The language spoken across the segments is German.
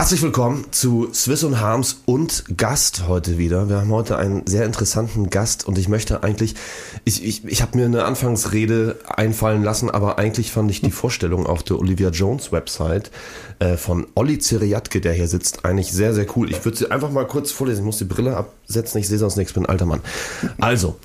Herzlich willkommen zu Swiss und Harms und Gast heute wieder. Wir haben heute einen sehr interessanten Gast und ich möchte eigentlich, ich habe mir eine Anfangsrede einfallen lassen, aber eigentlich fand ich die Vorstellung auf der Olivia Jones Website von Olli Ziriatke, der hier sitzt, eigentlich sehr, sehr cool. Ich würde sie einfach mal kurz vorlesen, ich muss die Brille absetzen, ich sehe sonst nichts, ich bin ein alter Mann. Also,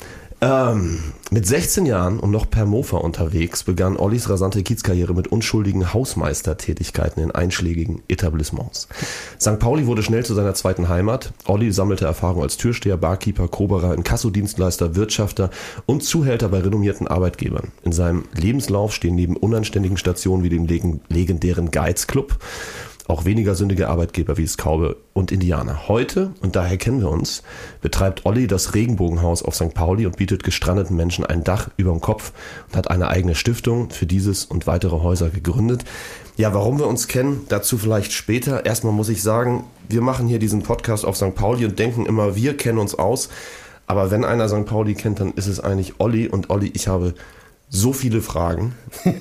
mit 16 Jahren und noch per Mofa unterwegs begann Ollis rasante Kiezkarriere mit unschuldigen Hausmeistertätigkeiten in einschlägigen Etablissements. St. Pauli wurde schnell zu seiner zweiten Heimat. Olli sammelte Erfahrung als Türsteher, Barkeeper, Koberer, Inkassodienstleister, Wirtschafter und Zuhälter bei renommierten Arbeitgebern. In seinem Lebenslauf stehen neben unanständigen Stationen wie dem legendären Geiz Club auch weniger sündige Arbeitgeber wie Skaube und Indianer. Heute, und daher kennen wir uns, betreibt Olli das Regenbogenhaus auf St. Pauli und bietet gestrandeten Menschen ein Dach über dem Kopf und hat eine eigene Stiftung für dieses und weitere Häuser gegründet. Ja, warum wir uns kennen, dazu vielleicht später. Erstmal muss ich sagen, wir machen hier diesen Podcast auf St. Pauli und denken immer, wir kennen uns aus. Aber wenn einer St. Pauli kennt, dann ist es eigentlich Olli. Und Olli, ich habe so viele Fragen.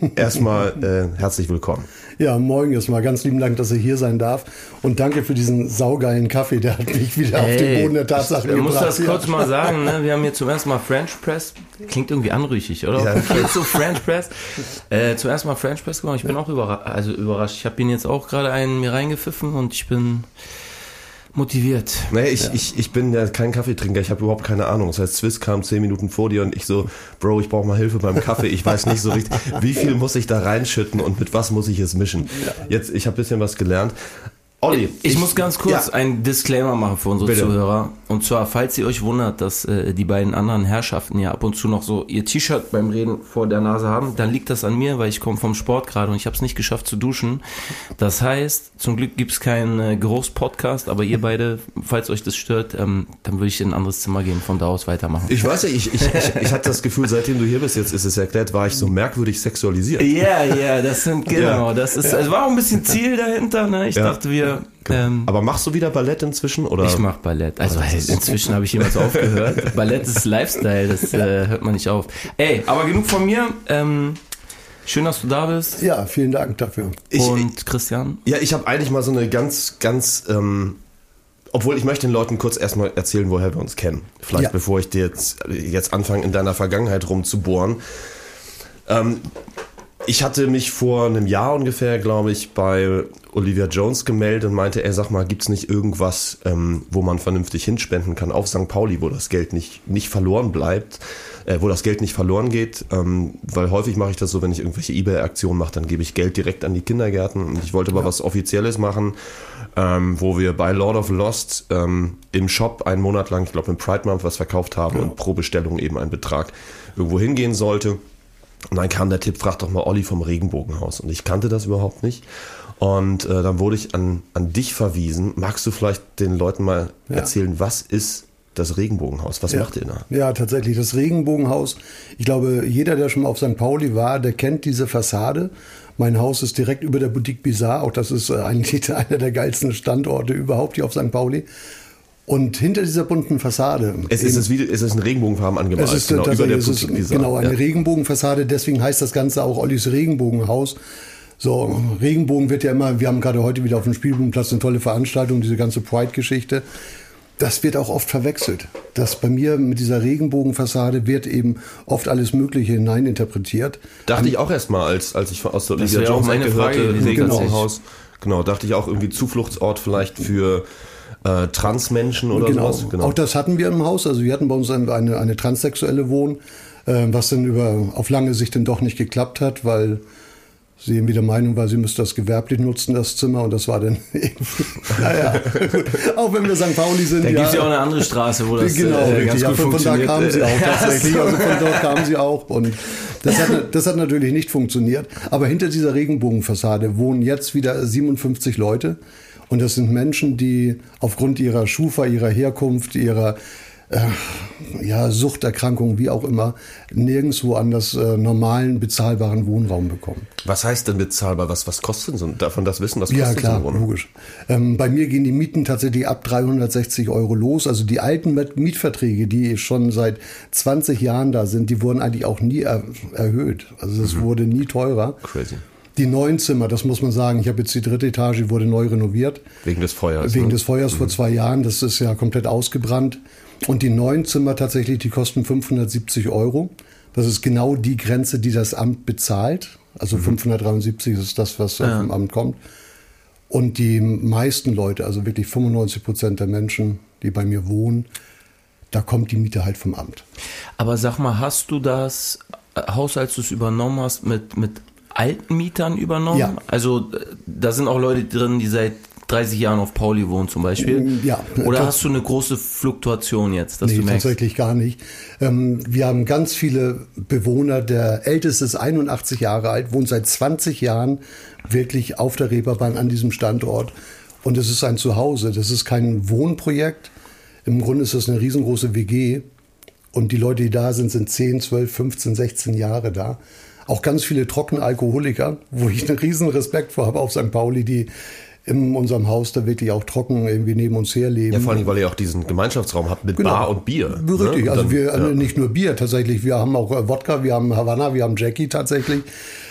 Erstmal herzlich willkommen. Ja, moin erstmal. Ganz lieben Dank, dass ich hier sein darf. Und danke für diesen saugeilen Kaffee. Der hat mich wieder auf den Boden der Tatsachen gebracht. Ich muss das kurz mal sagen. Ne? Wir haben hier zum ersten Mal French Press. Klingt irgendwie anrüchig, oder? Ja. Klingt so French Press. Zum ersten Mal French Press gemacht. Ich bin auch überrascht. Ich habe ihn jetzt auch gerade einen mir reingepfiffen und ich bin motiviert. Nee, ich bin ja kein Kaffeetrinker, ich habe überhaupt keine Ahnung. Das heißt, Swiss kam 10 Minuten vor dir und ich so, Bro, ich brauche mal Hilfe beim Kaffee. Ich weiß nicht so richtig, wie viel muss ich da reinschütten und mit was muss ich es mischen. Jetzt, ich habe ein bisschen was gelernt. Olli, ich muss ganz kurz einen Disclaimer machen für unsere Zuhörer. Und zwar, falls ihr euch wundert, dass die beiden anderen Herrschaften ja ab und zu noch so ihr T-Shirt beim Reden vor der Nase haben, dann liegt das an mir, weil ich komme vom Sport gerade und ich habe es nicht geschafft zu duschen. Das heißt, zum Glück gibt es keinen Geruchspodcast, aber ihr beide, falls euch das stört, dann würde ich in ein anderes Zimmer gehen, von da aus weitermachen. Ich weiß ja, ich hatte das Gefühl, seitdem du hier bist, jetzt ist es erklärt, war ich so merkwürdig sexualisiert. Ja, das sind, genau, das ist, also war auch ein bisschen Ziel dahinter, ne? Ich dachte, wir aber machst du wieder Ballett inzwischen? Oder? Ich mach Ballett. Also inzwischen habe ich jemals aufgehört. Ballett ist Lifestyle, das hört man nicht auf. Ey, aber genug von mir. Schön, dass du da bist. Ja, vielen Dank dafür. Und Christian? Ja, ich habe eigentlich mal so eine ganz, obwohl ich möchte den Leuten kurz erstmal erzählen, woher wir uns kennen. Vielleicht bevor ich dir jetzt anfange, in deiner Vergangenheit rumzubohren. Ich hatte mich vor einem Jahr ungefähr, glaube ich, bei Olivia Jones gemeldet und meinte, sag mal, gibt's nicht irgendwas, wo man vernünftig hinspenden kann auf St. Pauli, wo das Geld nicht verloren bleibt, wo das Geld nicht verloren geht, weil häufig mache ich das so, wenn ich irgendwelche eBay-Aktionen mache, dann gebe ich Geld direkt an die Kindergärten und ich wollte aber was Offizielles machen, wo wir bei Lord of Lost im Shop einen Monat lang, ich glaube im Pride Month, was verkauft haben und pro Bestellung eben ein Betrag irgendwo hingehen sollte. Und dann kam der Tipp, frag doch mal Olli vom Regenbogenhaus. Und ich kannte das überhaupt nicht. Und dann wurde ich an dich verwiesen. Magst du vielleicht den Leuten mal erzählen, was ist das Regenbogenhaus? Was macht ihr da? Ja, tatsächlich, das Regenbogenhaus. Ich glaube, jeder, der schon mal auf St. Pauli war, der kennt diese Fassade. Mein Haus ist direkt über der Boutique Bizarre. Auch das ist eigentlich einer der geilsten Standorte überhaupt hier auf St. Pauli. Und hinter dieser bunten Fassade... Es ist ein Regenbogenfarben angemalt. Es ist, über der Boutique Bizarre. Genau, eine Regenbogenfassade. Deswegen heißt das Ganze auch Ollis Regenbogenhaus. So, Regenbogen wird ja immer... Wir haben gerade heute wieder auf dem Spielbogenplatz eine tolle Veranstaltung, diese ganze Pride-Geschichte. Das wird auch oft verwechselt. Das bei mir mit dieser Regenbogenfassade wird eben oft alles Mögliche hineininterpretiert. Dachte ich auch erstmal, als ich aus der Olivia Jones hörte, Regenbogenhaus. Genau, dachte ich auch irgendwie Zufluchtsort vielleicht für... Transmenschen oder sowas. Genau, auch das hatten wir im Haus. Also wir hatten bei uns eine transsexuelle Wohn, was dann auf lange Sicht dann doch nicht geklappt hat, weil sie irgendwie der Meinung war, sie müsste das gewerblich nutzen, das Zimmer. Und das war dann naja, gut. Auch wenn wir St. Pauli sind. Da gibt es ja auch eine andere Straße, wo das ganz gut funktioniert. Von da kamen sie auch tatsächlich. Also von dort kamen sie auch. Und das hat natürlich nicht funktioniert. Aber hinter dieser Regenbogenfassade wohnen jetzt wieder 57 Leute. Und das sind Menschen, die aufgrund ihrer Schufa, ihrer Herkunft, ihrer Suchterkrankung, wie auch immer, nirgendwo anders normalen, bezahlbaren Wohnraum bekommen. Was heißt denn bezahlbar? Was kostet so? Darf man das wissen? Was kostet klar, so logisch. Bei mir gehen die Mieten tatsächlich ab 360 € los. Also die alten Mietverträge, die schon seit 20 Jahren da sind, die wurden eigentlich auch nie erhöht. Also es wurde nie teurer. Crazy. Die 9 Zimmer, das muss man sagen, ich habe jetzt die 3. Etage, wurde neu renoviert. Wegen des Feuers. Wegen des Feuers vor 2 Jahren, das ist ja komplett ausgebrannt. Und die 9 Zimmer tatsächlich, die kosten 570 €. Das ist genau die Grenze, die das Amt bezahlt. Also 573 ist das, was vom Amt kommt. Und die meisten Leute, also wirklich 95% der Menschen, die bei mir wohnen, da kommt die Miete halt vom Amt. Aber sag mal, hast du das Haus, als du es übernommen hast, mit alten Mietern übernommen? Ja. Also da sind auch Leute drin, die seit 30 Jahren auf Pauli wohnen zum Beispiel? Ja. Oder hast du eine große Fluktuation jetzt, dass du merkst? Tatsächlich gar nicht. Wir haben ganz viele Bewohner, der älteste ist 81 Jahre alt, wohnt seit 20 Jahren wirklich auf der Reeperbahn an diesem Standort. Und es ist ein Zuhause, das ist kein Wohnprojekt. Im Grunde ist das eine riesengroße WG. Und die Leute, die da sind 10, 12, 15, 16 Jahre da. Auch ganz viele trockene Alkoholiker, wo ich einen riesen Respekt vor habe auf St. Pauli, die in unserem Haus da wirklich auch trocken irgendwie neben uns herleben. Ja, vor allem, weil ihr auch diesen Gemeinschaftsraum habt mit Bar und Bier. Richtig, ne? also wir nicht nur Bier tatsächlich, wir haben auch Wodka, wir haben Havanna, wir haben Jackie tatsächlich.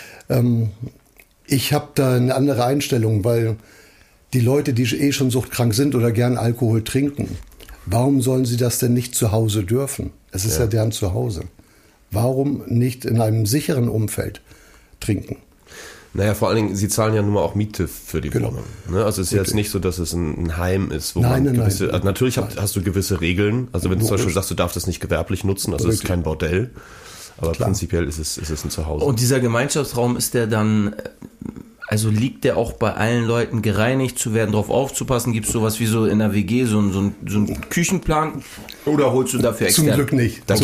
Ich habe da eine andere Einstellung, weil die Leute, die schon suchtkrank sind oder gern Alkohol trinken, warum sollen sie das denn nicht zu Hause dürfen? Es ist ja deren Zuhause. Warum nicht in einem sicheren Umfeld trinken? Naja, vor allen Dingen, sie zahlen ja nun mal auch Miete für die Wohnung. Ne? Also es ist jetzt nicht so, dass es ein Heim ist, wo man gewisse... Also natürlich hast du gewisse Regeln. Also wenn du zum Beispiel sagst, du darfst es nicht gewerblich nutzen, also es ist kein Bordell. Aber prinzipiell ist es ein Zuhause. Und dieser Gemeinschaftsraum, ist der dann... Also liegt der auch bei allen Leuten gereinigt zu werden, drauf aufzupassen? Gibt es sowas wie so in der WG, so einen Küchenplan? Oder holst du dafür extern? Zum Glück nicht. Das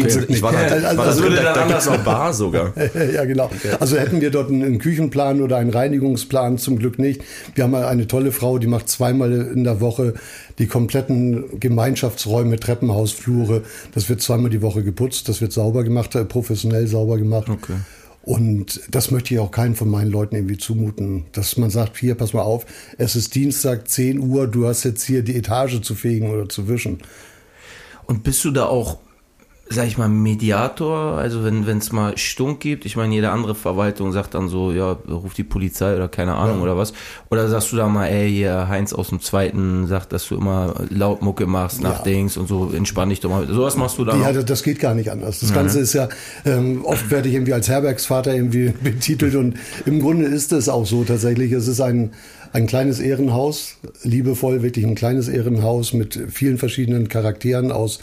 würde dann anders noch Bar sogar. Ja, genau. Also hätten wir dort einen Küchenplan oder einen Reinigungsplan, zum Glück nicht. Wir haben eine tolle Frau, die macht 2-mal in der Woche die kompletten Gemeinschaftsräume, Treppenhaus, Flure. Das wird 2-mal die Woche geputzt, das wird sauber gemacht, professionell sauber gemacht. Okay. Und das möchte ich auch keinen von meinen Leuten irgendwie zumuten, dass man sagt, hier, pass mal auf, es ist Dienstag, 10 Uhr, du hast jetzt hier die Etage zu fegen oder zu wischen. Und bist du da auch, sag ich mal, Mediator? Also wenn es mal Stunk gibt, ich meine, jede andere Verwaltung sagt dann so, ja, ruf die Polizei oder keine Ahnung oder was. Oder sagst du da mal, ey, hier Heinz aus dem Zweiten sagt, dass du immer laut Mucke machst nach Dings und so, entspann dich doch mal. Sowas machst du da Ja, das geht gar nicht anders. Das Ganze ist ja, oft werde ich irgendwie als Herbergsvater irgendwie betitelt und im Grunde ist es auch so tatsächlich. Es ist ein kleines Ehrenhaus, liebevoll, wirklich ein kleines Ehrenhaus mit vielen verschiedenen Charakteren aus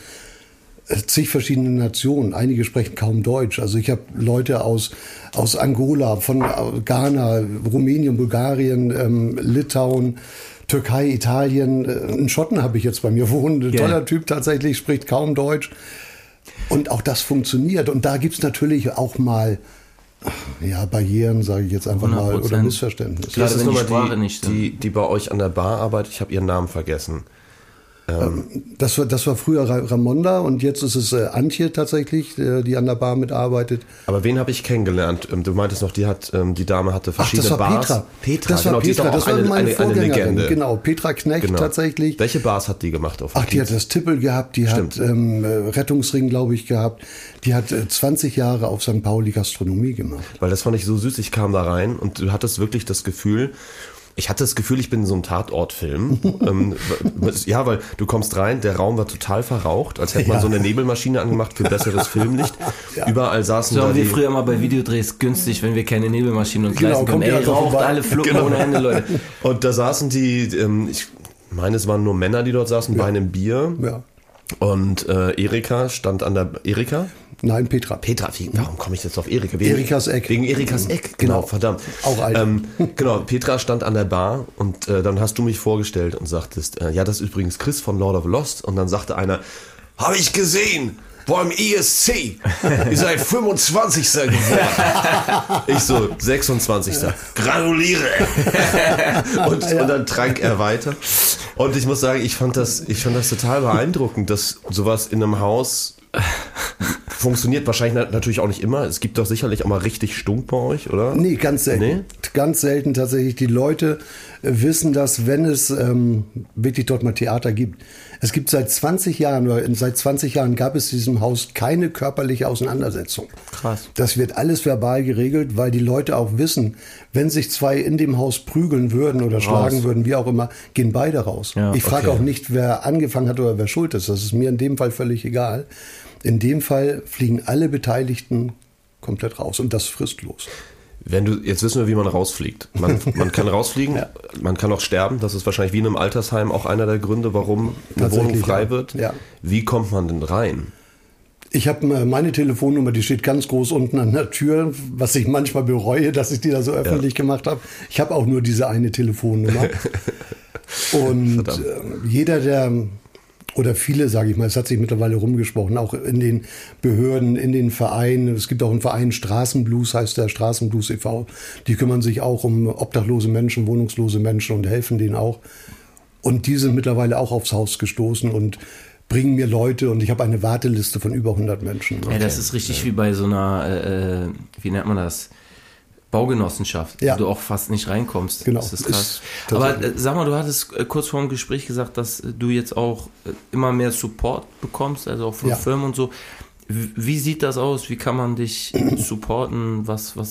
zig verschiedene Nationen. Einige sprechen kaum Deutsch. Also ich habe Leute aus Angola, von Ghana, Rumänien, Bulgarien, Litauen, Türkei, Italien. Einen Schotten habe ich jetzt bei mir wohnen. Ein toller Typ tatsächlich, spricht kaum Deutsch. Und auch das funktioniert. Und da gibt's natürlich auch mal Barrieren, sage ich jetzt einfach 100%. Mal, oder Missverständnisse. Das ist nochmal die bei euch an der Bar arbeitet. Ich habe ihren Namen vergessen. Das war früher Ramonda und jetzt ist es Antje tatsächlich, die an der Bar mitarbeitet. Aber wen habe ich kennengelernt? Du meintest noch, die Dame hatte verschiedene Bars. Petra, das war Petra, das war meine Vorgängerin. Eine Legende. Genau, Petra Knecht tatsächlich. Welche Bars hat die gemacht? Die hat das Tippel gehabt, die hat Rettungsring, glaube ich, gehabt. Die hat 20 Jahre auf St. Pauli Gastronomie gemacht. Weil das fand ich so süß, ich kam da rein und du hattest wirklich das Gefühl, ich hatte das Gefühl, ich bin in so einem Tatortfilm. Ja, weil du kommst rein, der Raum war total verraucht, als hätte man so eine Nebelmaschine angemacht für besseres Filmlicht. Überall saßen so haben wir früher mal bei Videodrehs günstig, wenn wir keine Nebelmaschine uns leisten können. Ey, raucht alle Fluppen ohne Ende, Leute. Und da saßen die, ich meine, es waren nur Männer, die dort saßen, bei einem Bier. Ja. Und Erika stand an der... Erika? Nein, Petra. Warum komme ich jetzt auf Erika? Erikas Eck. Wegen Erikas Eck, genau, verdammt. Auch alt. Genau, Petra stand an der Bar und dann hast du mich vorgestellt und sagtest, das ist übrigens Chris von Lord of Lost. Und dann sagte einer, habe ich gesehen, beim ESC, ihr seid 25. geworden. Ich so, 26. Gratuliere. Und dann trank er weiter. Und ich muss sagen, ich fand das total beeindruckend, dass sowas in einem Haus funktioniert wahrscheinlich natürlich auch nicht immer. Es gibt doch sicherlich auch mal richtig Stunk bei euch, oder? Nee, ganz selten. Nee? Ganz selten tatsächlich. Die Leute wissen das, wenn es wirklich dort mal Theater gibt. Es gibt seit 20 Jahren gab es in diesem Haus keine körperliche Auseinandersetzung. Krass. Das wird alles verbal geregelt, weil die Leute auch wissen, wenn sich zwei in dem Haus prügeln würden oder schlagen würden, wie auch immer, gehen beide raus. Ja, ich frage auch nicht, wer angefangen hat oder wer schuld ist. Das ist mir in dem Fall völlig egal. In dem Fall fliegen alle Beteiligten komplett raus und das fristlos. Jetzt wissen wir, wie man rausfliegt. Man kann rausfliegen, ja. Man kann auch sterben. Das ist wahrscheinlich wie in einem Altersheim auch einer der Gründe, warum eine Wohnung frei wird. Ja. Wie kommt man denn rein? Ich habe meine Telefonnummer, die steht ganz groß unten an der Tür, was ich manchmal bereue, dass ich die da so öffentlich gemacht habe. Ich habe auch nur diese eine Telefonnummer. Und jeder, der... Oder viele, sage ich mal, es hat sich mittlerweile rumgesprochen, auch in den Behörden, in den Vereinen. Es gibt auch einen Verein, Straßenblues heißt der, Straßenblues e.V. Die kümmern sich auch um obdachlose Menschen, wohnungslose Menschen und helfen denen auch. Und die sind mittlerweile auch aufs Haus gestoßen und bringen mir Leute und ich habe eine Warteliste von über 100 Menschen. Ja, das ist richtig wie bei so einer, wie nennt man das? Baugenossenschaft, wo du auch fast nicht reinkommst. Genau. Das ist krass. Aber sag mal, du hattest kurz vor dem Gespräch gesagt, dass du jetzt auch immer mehr Support bekommst, also auch von Firmen und so. Wie sieht das aus? Wie kann man dich supporten?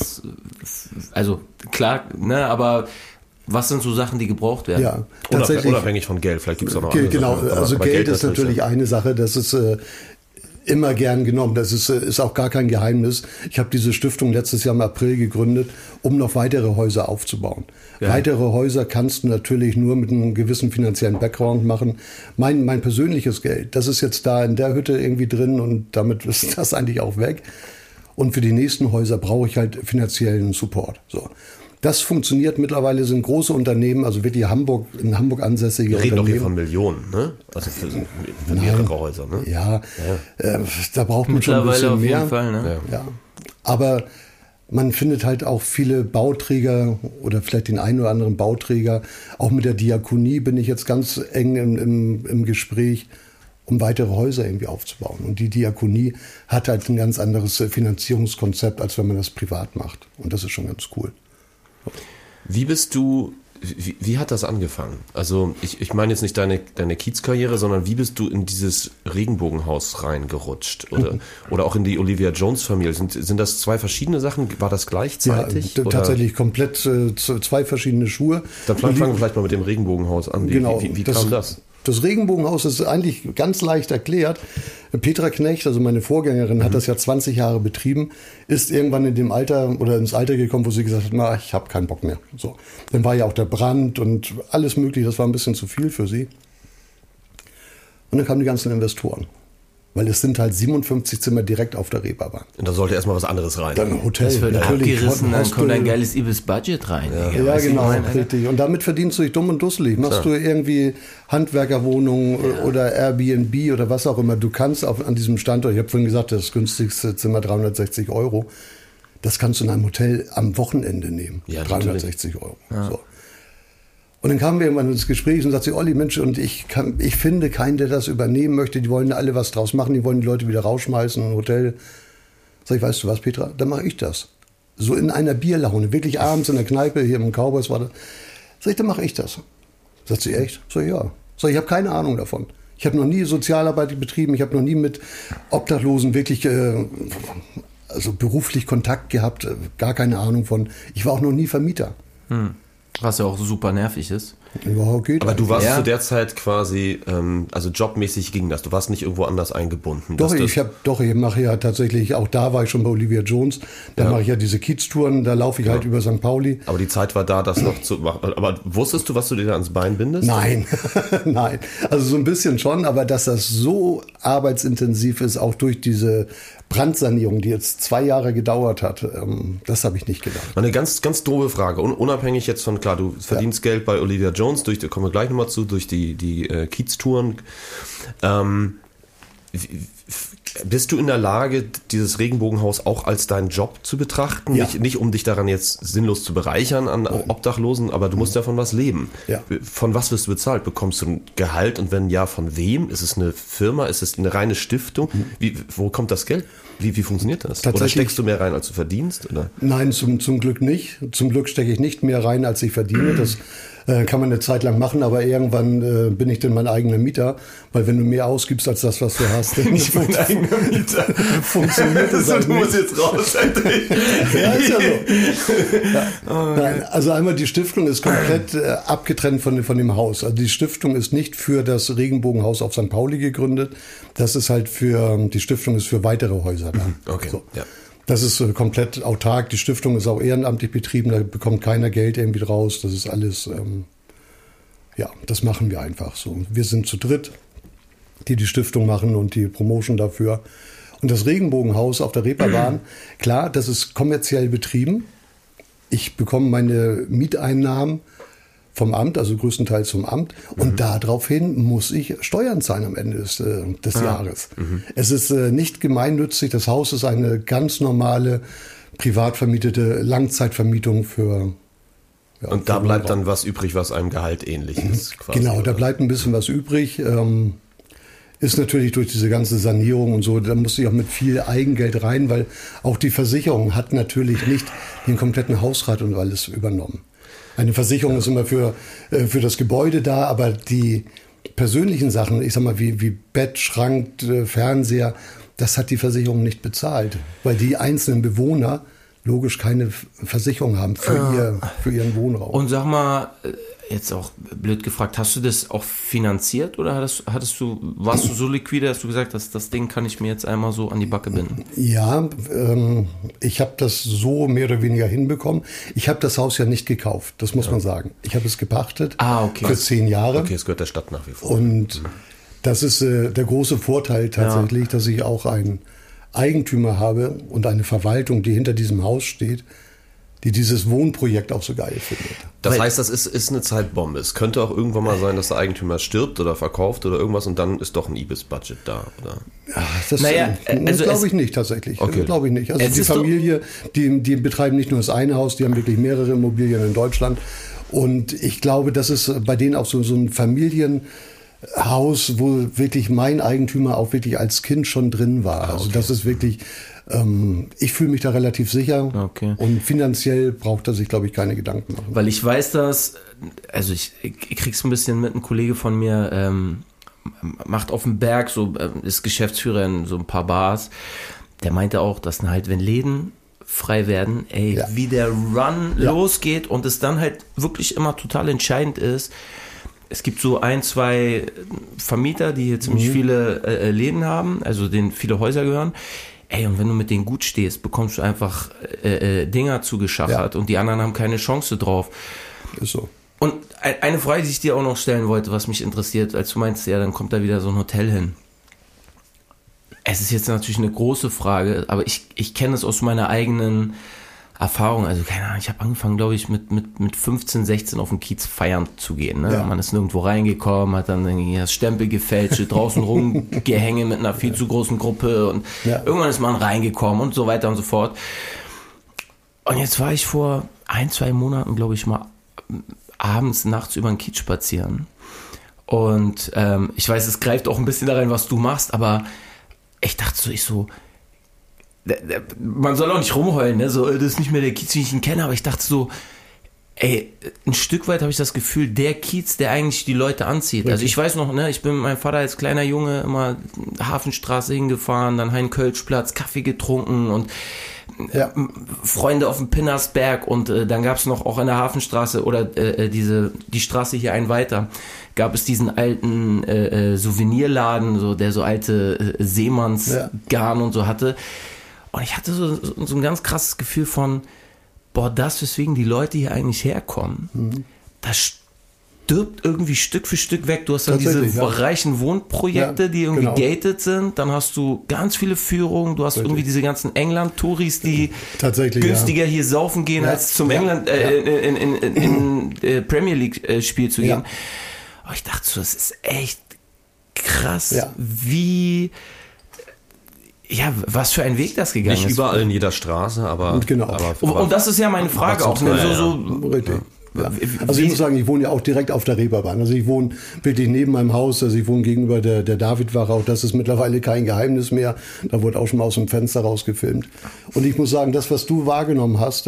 Also klar, ne, aber was sind so Sachen, die gebraucht werden? Ja, unabhängig von Geld, vielleicht gibt es auch noch andere Genau, Sachen. Also Geld ist natürlich eine Sache, das ist immer gern genommen. Das ist auch gar kein Geheimnis. Ich habe diese Stiftung letztes Jahr im April gegründet, um noch weitere Häuser aufzubauen. Ja. Weitere Häuser kannst du natürlich nur mit einem gewissen finanziellen Background machen. Mein persönliches Geld, das ist jetzt da in der Hütte irgendwie drin und damit ist das eigentlich auch weg. Und für die nächsten Häuser brauche ich halt finanziellen Support. So. Das funktioniert mittlerweile, sind große Unternehmen, also wirklich in Hamburg ansässige Unternehmen. Wir reden doch hier von Millionen, ne? Also für mehrere Häuser, ne? Ja. Da braucht man schon ein bisschen mehr. Jeden Fall, ne? Ja. Aber man findet halt auch viele Bauträger oder vielleicht den einen oder anderen Bauträger. Auch mit der Diakonie bin ich jetzt ganz eng im Gespräch, um weitere Häuser irgendwie aufzubauen. Und die Diakonie hat halt ein ganz anderes Finanzierungskonzept, als wenn man das privat macht. Und das ist schon ganz cool. Wie hat das angefangen? Also ich meine jetzt nicht deine Kiezkarriere, sondern wie bist du in dieses Regenbogenhaus reingerutscht? Oder auch in die Olivia Jones-Familie? Sind das zwei verschiedene Sachen? War das gleichzeitig? Ja, tatsächlich komplett zwei verschiedene Schuhe. Dann fangen wir vielleicht mal mit dem Regenbogenhaus an. Wie kam das? Das Regenbogenhaus ist eigentlich ganz leicht erklärt. Petra Knecht, also meine Vorgängerin, hat das ja 20 Jahre betrieben, ist irgendwann in dem Alter oder ins Alter gekommen, wo sie gesagt hat, ich habe keinen Bock mehr. So. Dann war ja auch der Brand und alles mögliche, das war ein bisschen zu viel für sie. Und dann kamen die ganzen Investoren. Weil es sind halt 57 Zimmer direkt auf der Reeperbahn. Und da sollte erstmal was anderes rein. Dann ein Hotel. Das wird abgerissen, dann kommt ein geiles Ibis-Budget rein. Ja, genau, richtig. Und damit verdienst du dich dumm und dusselig. Machst du irgendwie Handwerkerwohnungen oder Airbnb oder was auch immer. Du kannst an diesem Standort, ich habe vorhin gesagt, das günstigste Zimmer 360 €. Das kannst du in einem Hotel am Wochenende nehmen. Ja, 360 €. Ja. So. Und dann kamen wir irgendwann ins Gespräch und sagte, Olli, Mensch, und ich finde keinen, der das übernehmen möchte. Die wollen alle was draus machen, die wollen die Leute wieder rausschmeißen in ein Hotel. Sag ich, weißt du was, Petra, dann mache ich das. So in einer Bierlaune, wirklich abends in der Kneipe, hier im Cowboys war das. Sag ich, dann mache ich das. Sagt sie, echt? Sag ich, ja. Sag ich, habe keine Ahnung davon. Ich habe noch nie Sozialarbeit betrieben, ich habe noch nie mit Obdachlosen wirklich also beruflich Kontakt gehabt, gar keine Ahnung von. Ich war auch noch nie Vermieter. Was ja auch super nervig ist. Ja, geht. Aber du warst zu der Zeit quasi, also jobmäßig ging das. Du warst nicht irgendwo anders eingebunden. Doch, ich mache ja tatsächlich, auch da war ich schon bei Olivia Jones. Da mache ich ja diese Kieztouren, da laufe ich halt über St. Pauli. Aber die Zeit war da, das noch zu machen. Aber wusstest du, was du dir da ans Bein bindest? Nein, nein. Also so ein bisschen schon, aber dass das so arbeitsintensiv ist, auch durch diese Brandsanierung, die jetzt 2 Jahre gedauert hat, das habe ich nicht gedacht. Eine ganz, ganz doofe Frage. Unabhängig jetzt von, klar, du verdienst Geld bei Olivia Jones, da kommen wir gleich nochmal zu, durch die Kieztouren. Bist du in der Lage, dieses Regenbogenhaus auch als deinen Job zu betrachten? Ja. Nicht um dich daran jetzt sinnlos zu bereichern an Obdachlosen, aber du musst davon was leben. Ja. Von was wirst du bezahlt? Bekommst du ein Gehalt und wenn ja, von wem? Ist es eine Firma? Ist es eine reine Stiftung? Wo kommt das Geld? Wie funktioniert das? Oder steckst du mehr rein, als du verdienst? Oder? Nein, zum Glück nicht. Zum Glück stecke ich nicht mehr rein, als ich verdiene. Das kann man eine Zeit lang machen, aber irgendwann bin ich dann mein eigener Mieter, weil wenn du mehr ausgibst als das, was du hast, dann Ich bin eigener Mieter. Funktioniert das halt Du musst nicht. jetzt raus. Ja, ist ja so. Ja. Nein, also einmal die Stiftung ist komplett abgetrennt von dem Haus. Also die Stiftung ist nicht für das Regenbogenhaus auf St. Pauli gegründet. Das ist halt die Stiftung ist für weitere Häuser da. Okay, So. ja. Das ist komplett autark. Die Stiftung ist auch ehrenamtlich betrieben. Da bekommt keiner Geld irgendwie draus. Das ist alles, das machen wir einfach so. Wir sind zu dritt, die Stiftung machen und die Promotion dafür. Und das Regenbogenhaus auf der Reeperbahn, klar, das ist kommerziell betrieben. Ich bekomme meine Mieteinnahmen vom Amt, also größtenteils vom Amt. Und daraufhin muss ich Steuern zahlen am Ende des Jahres. Es ist nicht gemeinnützig. Das Haus ist eine ganz normale, privat vermietete Langzeitvermietung für... Ja, Und da bleibt dann was übrig, was einem Gehalt ähnlich ist. Quasi, genau, da oder? bleibt ein bisschen was übrig. Ist natürlich durch diese ganze Sanierung und so, da musste ich auch mit viel Eigengeld rein, weil auch die Versicherung hat natürlich nicht den kompletten Hausrat und alles übernommen. Eine Versicherung ist immer für das Gebäude da, aber die persönlichen Sachen, ich sag mal wie Bett, Schrank, Fernseher, das hat die Versicherung nicht bezahlt, weil die einzelnen Bewohner logisch keine Versicherung haben für ihren Wohnraum. Und sag mal, jetzt auch blöd gefragt, hast du das auch finanziert oder warst du so liquide, dass du gesagt hast, das Ding kann ich mir jetzt einmal so an die Backe binden? Ja, ich habe das so mehr oder weniger hinbekommen. Ich habe das Haus ja nicht gekauft, das muss man sagen. Ich habe es gepachtet für 10 Jahre. Okay, es gehört der Stadt nach wie vor. Und das ist der große Vorteil tatsächlich, dass ich auch einen Eigentümer habe und eine Verwaltung, die hinter diesem Haus steht, die dieses Wohnprojekt auch so geil findet. Das heißt, das ist eine Zeitbombe. Es könnte auch irgendwann mal sein, dass der Eigentümer stirbt oder verkauft oder irgendwas und dann ist doch ein IBIS-Budget da, oder? Ja, das glaube ich nicht tatsächlich. Okay. Glaube ich nicht. Also die Familie, die betreiben nicht nur das eine Haus, die haben wirklich mehrere Immobilien in Deutschland. Und ich glaube, das ist bei denen auch so ein Familienhaus, wo wirklich mein Eigentümer auch wirklich als Kind schon drin war. Also das ist wirklich, ich fühle mich da relativ sicher. Okay. Und finanziell braucht er sich, glaube ich, keine Gedanken machen. Weil ich weiß das, also ich krieg's ein bisschen mit, ein Kollege von mir macht auf dem Berg, ist Geschäftsführer in so ein paar Bars. Der meinte auch, dass halt, wenn Läden frei werden, wie der Run losgeht und es dann halt wirklich immer total entscheidend ist. Es gibt so 1, 2 Vermieter, die hier ziemlich viele Läden haben, also denen viele Häuser gehören. Und wenn du mit denen gut stehst, bekommst du einfach Dinger zugeschachert und die anderen haben keine Chance drauf. Ist so. Und eine Frage, die ich dir auch noch stellen wollte, was mich interessiert, als du meinst, dann kommt da wieder so ein Hotel hin. Es ist jetzt natürlich eine große Frage, aber ich kenne es aus meiner eigenen Erfahrung. Also keine Ahnung, ich habe angefangen, glaube ich, mit 15, 16 auf den Kiez feiern zu gehen. Ne? Ja. Man ist nirgendwo reingekommen, hat dann irgendwie das Stempel gefälscht, draußen rumgehänge mit einer viel zu großen Gruppe und irgendwann ist man reingekommen und so weiter und so fort. Und jetzt war ich vor 1, 2 Monaten, glaube ich, mal abends, nachts über den Kiez spazieren. Und ich weiß, es greift auch ein bisschen da rein, was du machst, aber ich dachte so, man soll auch nicht rumheulen, ne? So, das ist nicht mehr der Kiez, wie ich ihn kenne, aber ich dachte so, ein Stück weit habe ich das Gefühl, der Kiez, der eigentlich die Leute anzieht. Richtig. Also ich weiß noch, ne, ich bin mit meinem Vater als kleiner Junge immer Hafenstraße hingefahren, dann Hein-Kölsch-Platz, Kaffee getrunken und Freunde auf dem Pinnersberg und dann gab es noch auch an der Hafenstraße oder die Straße hier ein weiter, gab es diesen alten Souvenirladen, der so alte Seemannsgarn und so hatte. Und ich hatte so ein ganz krasses Gefühl von, das, weswegen die Leute hier eigentlich herkommen, das stirbt irgendwie Stück für Stück weg. Du hast dann diese reichen Wohnprojekte, die irgendwie gated sind. Dann hast du ganz viele Führungen. Du hast irgendwie diese ganzen England-Touris, die günstiger hier saufen gehen, als zum England in Premier League-Spiel zu gehen. Aber ich dachte so, das ist echt krass, wie was für ein Weg das gegangen ist. Nicht überall in jeder Straße, aber... Genau. Und das ist ja meine Frage auch. Richtig. Ja. Also ich muss sagen, ich wohne ja auch direkt auf der Reeperbahn. Also ich wohne wirklich neben meinem Haus, also ich wohne gegenüber der Davidwache, auch das ist mittlerweile kein Geheimnis mehr. Da wurde auch schon mal aus dem Fenster rausgefilmt. Und ich muss sagen, das, was du wahrgenommen hast,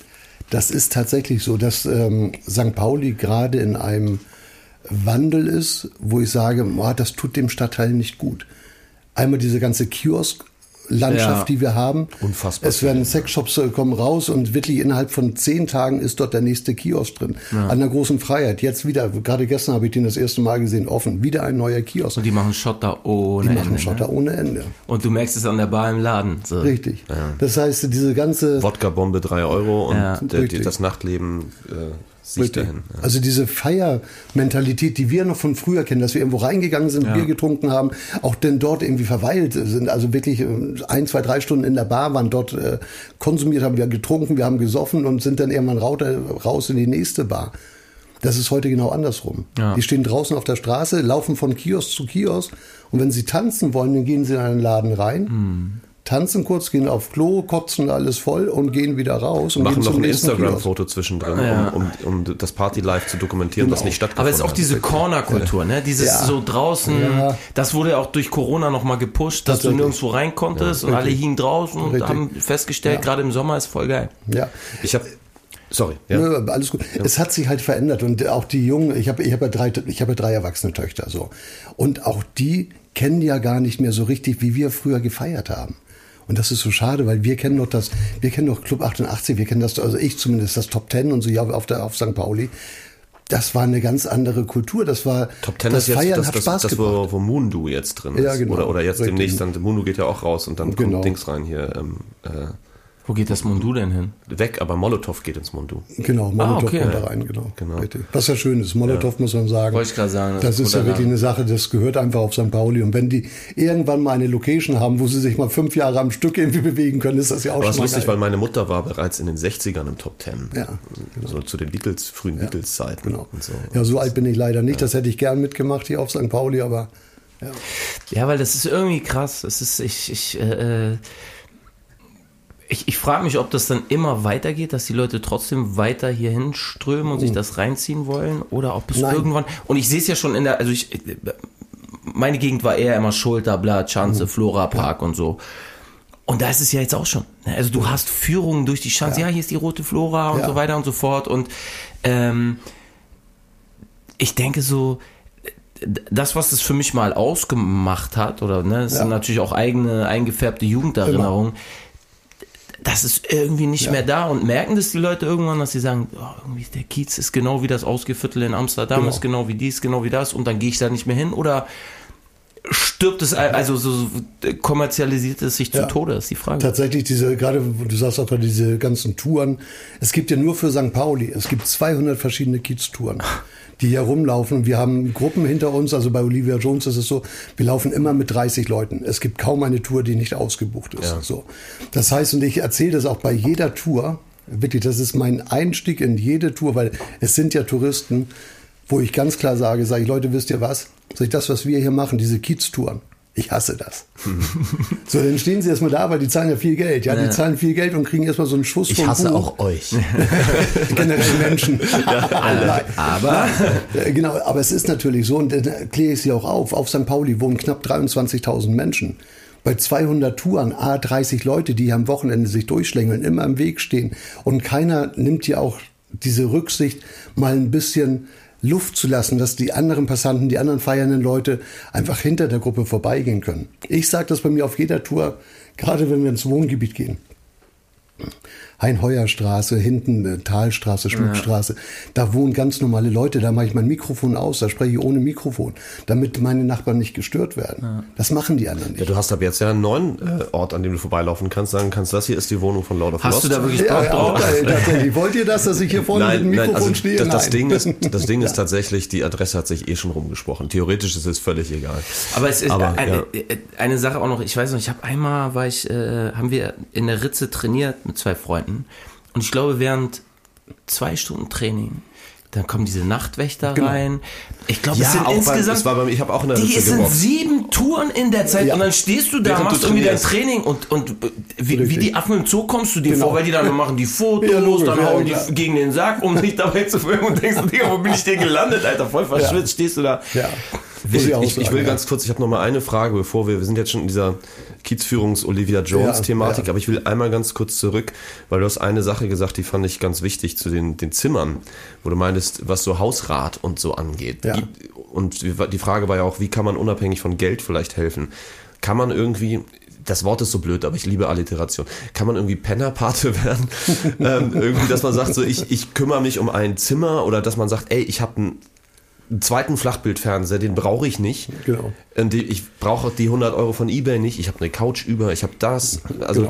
das ist tatsächlich so, dass St. Pauli gerade in einem Wandel ist, wo ich sage, das tut dem Stadtteil nicht gut. Einmal diese ganze Kiosk-Landschaft, die wir haben. Unfassbar. Es werden Sexshops kommen raus und wirklich innerhalb von 10 Tagen ist dort der nächste Kiosk drin. Ja. An der großen Freiheit. Jetzt wieder, gerade gestern habe ich den das erste Mal gesehen, offen. Wieder ein neuer Kiosk. Und die machen Schotter ohne Ende. Ohne Ende. Und du merkst es an der Bar im Laden. So. Richtig. Ja. Das heißt, diese ganze... Wodka-Bombe 3 Euro und das Nachtleben... dahin, ja. Also diese Feiermentalität, die wir noch von früher kennen, dass wir irgendwo reingegangen sind, Bier getrunken haben, auch denn dort irgendwie verweilt sind, also wirklich 1, 2, 3 Stunden in der Bar waren, dort konsumiert haben, wir haben getrunken, wir haben gesoffen und sind dann irgendwann raus in die nächste Bar. Das ist heute genau andersrum. Ja. Die stehen draußen auf der Straße, laufen von Kiosk zu Kiosk und wenn sie tanzen wollen, dann gehen sie in einen Laden rein. Tanzen kurz, gehen auf Klo, kotzen alles voll und gehen wieder raus. Und machen noch ein Instagram-Foto zwischendrin, um das Party-Live zu dokumentieren, was nicht stattgefunden hat. Aber es ist auch diese Corner-Kultur, ne? Dieses so draußen, das wurde ja auch durch Corona nochmal gepusht, dass du nirgendwo rein konntest und alle hingen draußen und haben festgestellt, gerade im Sommer ist voll geil. Ja. Sorry. Ja. Nö, alles gut. Ja. Es hat sich halt verändert und auch die Jungen, ich habe ja 3 erwachsene Töchter so und auch die kennen ja gar nicht mehr so richtig, wie wir früher gefeiert haben. Und das ist so schade, weil wir kennen doch Club 88, wir kennen das, also ich zumindest, das Top 10 und so auf St. Pauli. Das war eine ganz andere Kultur. Das war Top 10 das ist Feiern jetzt hat Spaß gebracht. Wo Mundu jetzt drin ist. Ja, genau. Oder jetzt demnächst, dann Mundu geht ja auch raus und dann kommt Dings rein hier. Wo geht das Mundu denn hin? Weg, aber Molotow geht ins Mundu. Genau, Molotow kommt da rein, genau. Richtig. Was ja schön ist, Molotow muss man sagen. Wollte ich gerade sagen. Das ist ja wirklich eine Sache, das gehört einfach auf St. Pauli. Und wenn die irgendwann mal eine Location haben, wo sie sich mal 5 Jahre am Stück irgendwie bewegen können, ist das ja auch schon mal lustig, geil. Weil meine Mutter war bereits in den 60ern im Top 10. Ja, genau. So zu den frühen Beatles-Zeiten. Genau. Und so. Ja, so alt bin ich leider nicht. Das hätte ich gern mitgemacht hier auf St. Pauli, aber ja, weil das ist irgendwie krass. Das ist, Ich frage mich, ob das dann immer weitergeht, dass die Leute trotzdem weiter hierhin strömen und sich das reinziehen wollen oder ob es irgendwann, und ich sehe es ja schon meine Gegend war eher immer Schulterblatt, Schanze, Flora Park und so. Und da ist es ja jetzt auch schon. Also du hast Führungen durch die Schanze, hier ist die rote Flora und so weiter und so fort und ich denke so, das, was es für mich mal ausgemacht hat, oder das sind natürlich auch eigene, eingefärbte Jugenderinnerungen, das ist irgendwie nicht mehr da und merken das die Leute irgendwann, dass sie sagen, irgendwie der Kiez ist genau wie das Ausgeviertel in Amsterdam, ist genau wie dies, genau wie das und dann gehe ich da nicht mehr hin oder stirbt es, also so kommerzialisiert es sich zu Tode, ist die Frage. Tatsächlich gerade du sagst auch diese ganzen Touren, es gibt ja nur für St. Pauli, es gibt 200 verschiedene Kiez-Touren, die hier rumlaufen. Wir haben Gruppen hinter uns, also bei Olivia Jones ist es so, wir laufen immer mit 30 Leuten. Es gibt kaum eine Tour, die nicht ausgebucht ist. Ja. So. Das heißt, und ich erzähle das auch bei jeder Tour, wirklich, das ist mein Einstieg in jede Tour, weil es sind ja Touristen, wo ich ganz klar sage ich, Leute, wisst ihr was? Das, was wir hier machen, diese Kiez-Touren, ich hasse das. So, dann stehen sie erstmal da, weil die zahlen ja viel Geld. Ja, die zahlen viel Geld und kriegen erstmal so einen Schuss vom Ich hasse Buch. auch euch. Generell Menschen. Aber genau, aber es ist natürlich so, und dann erkläre ich sie auch auf. Auf St. Pauli wohnen knapp 23.000 Menschen. Bei 200 Touren, 30 Leute, die am Wochenende sich durchschlängeln, immer im Weg stehen. Und keiner nimmt hier auch diese Rücksicht, mal ein bisschen Luft zu lassen, dass die anderen Passanten, die anderen feiernden Leute einfach hinter der Gruppe vorbeigehen können. Ich sage das bei mir auf jeder Tour, gerade wenn wir ins Wohngebiet gehen. Hein-Heuer-Straße, hinten Talstraße, Schmuckstraße. Da wohnen ganz normale Leute, da mache ich mein Mikrofon aus, da spreche ich ohne Mikrofon, damit meine Nachbarn nicht gestört werden. Ja. Das machen die anderen nicht. Ja, du hast ab jetzt ja einen neuen Ort, an dem du vorbeilaufen kannst, sagen kannst, das hier ist die Wohnung von Lord of Lost. Hast du da wirklich Bock drauf? Tatsächlich. Wollt ihr das, dass ich hier vorne mit dem Mikrofon stehe? Das Ding ist tatsächlich, die Adresse hat sich schon rumgesprochen. Theoretisch ist es völlig egal. Aber es ist eine Sache auch noch, ich weiß noch, haben wir in der Ritze trainiert mit 2 Freunden. Und ich glaube, während 2 Stunden Training Dann kommen diese Nachtwächter rein. Ich glaube, es sind insgesamt. Ich habe auch in der Ritze sind 7 Touren in der Zeit und dann stehst du da, machst irgendwie dein Training und wie die Affen im Zoo kommst du dir vor, weil die dann machen die Fotos, dann hauen die gegen den Sack, um sich dabei zu filmen und denkst du, Digga, wo bin ich denn gelandet, Alter? Voll verschwitzt stehst du da. Ja. Ich will ganz kurz, ich habe noch mal eine Frage, bevor wir sind jetzt schon in dieser Kiezführungs-Olivia-Jones-Thematik, aber ich will einmal ganz kurz zurück, weil du hast eine Sache gesagt, die fand ich ganz wichtig zu den Zimmern, wo du meintest, was so Hausrat und so angeht. Ja. Und die Frage war ja auch, wie kann man unabhängig von Geld vielleicht helfen? Kann man irgendwie, das Wort ist so blöd, aber ich liebe Alliteration, kann man irgendwie Pennerpate werden? Irgendwie, dass man sagt, so ich kümmere mich um ein Zimmer oder dass man sagt, ey, ich habe einen zweiten Flachbildfernseher, den brauche ich nicht. Genau. Ich brauche die 100 Euro von eBay nicht. Ich habe eine Couch über, ich habe das. Also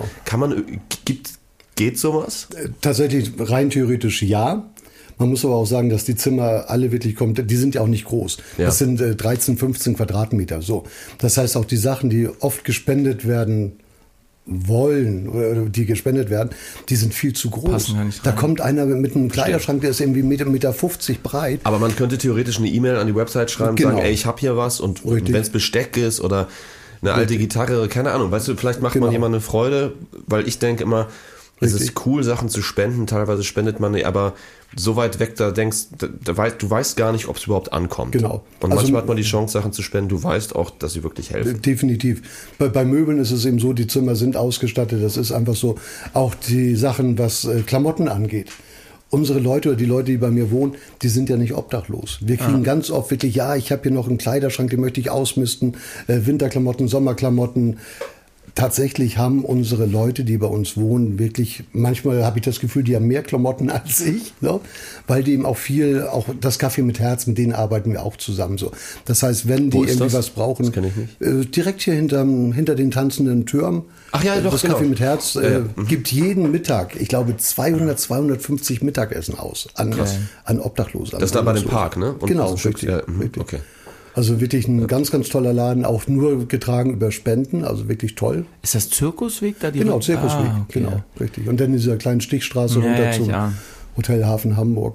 geht sowas? Tatsächlich rein theoretisch ja. Man muss aber auch sagen, dass die Zimmer alle wirklich die sind ja auch nicht groß. Ja. Das sind 13, 15 Quadratmeter. So. Das heißt auch die Sachen, die oft gespendet werden wollen oder die gespendet werden, die sind viel zu groß. Da kommt einer mit einem Kleiderschrank, der ist irgendwie 1,50 Meter breit. Aber man könnte theoretisch eine E-Mail an die Website schreiben und sagen, ey, ich habe hier was und wenn es Besteck ist oder eine alte Gitarre, keine Ahnung, weißt du, vielleicht macht man jemandem eine Freude, weil ich denke immer, es ist cool, Sachen zu spenden, teilweise spendet man, aber so weit weg, du weißt gar nicht, ob es überhaupt ankommt. Genau. Und manchmal hat man die Chance, Sachen zu spenden, du weißt auch, dass sie wirklich helfen. Definitiv. Bei Möbeln ist es eben so, die Zimmer sind ausgestattet, das ist einfach so, auch die Sachen, was Klamotten angeht. Unsere Leute oder die Leute, die bei mir wohnen, die sind ja nicht obdachlos. Wir kriegen ganz oft wirklich, ich habe hier noch einen Kleiderschrank, den möchte ich ausmisten, Winterklamotten, Sommerklamotten. Tatsächlich haben unsere Leute, die bei uns wohnen, wirklich, manchmal habe ich das Gefühl, die haben mehr Klamotten als ich, so, weil die eben auch das Café mit Herz, mit denen arbeiten wir auch zusammen. So. Das heißt, wenn die irgendwie was brauchen, das kenn ich nicht. Direkt hier hinter den tanzenden Türmen, das Café mit Herz gibt jeden Mittag, ich glaube 250 Mittagessen aus an Obdachlose. Das ist da bei dem Park, ne? Und genau, richtig. Okay. Also wirklich ein ganz, ganz toller Laden, auch nur getragen über Spenden, also wirklich toll. Ist das Zirkusweg da? Genau, Zirkusweg, genau, richtig. Und dann in dieser kleinen Stichstraße runter zum Hotel Hafen Hamburg.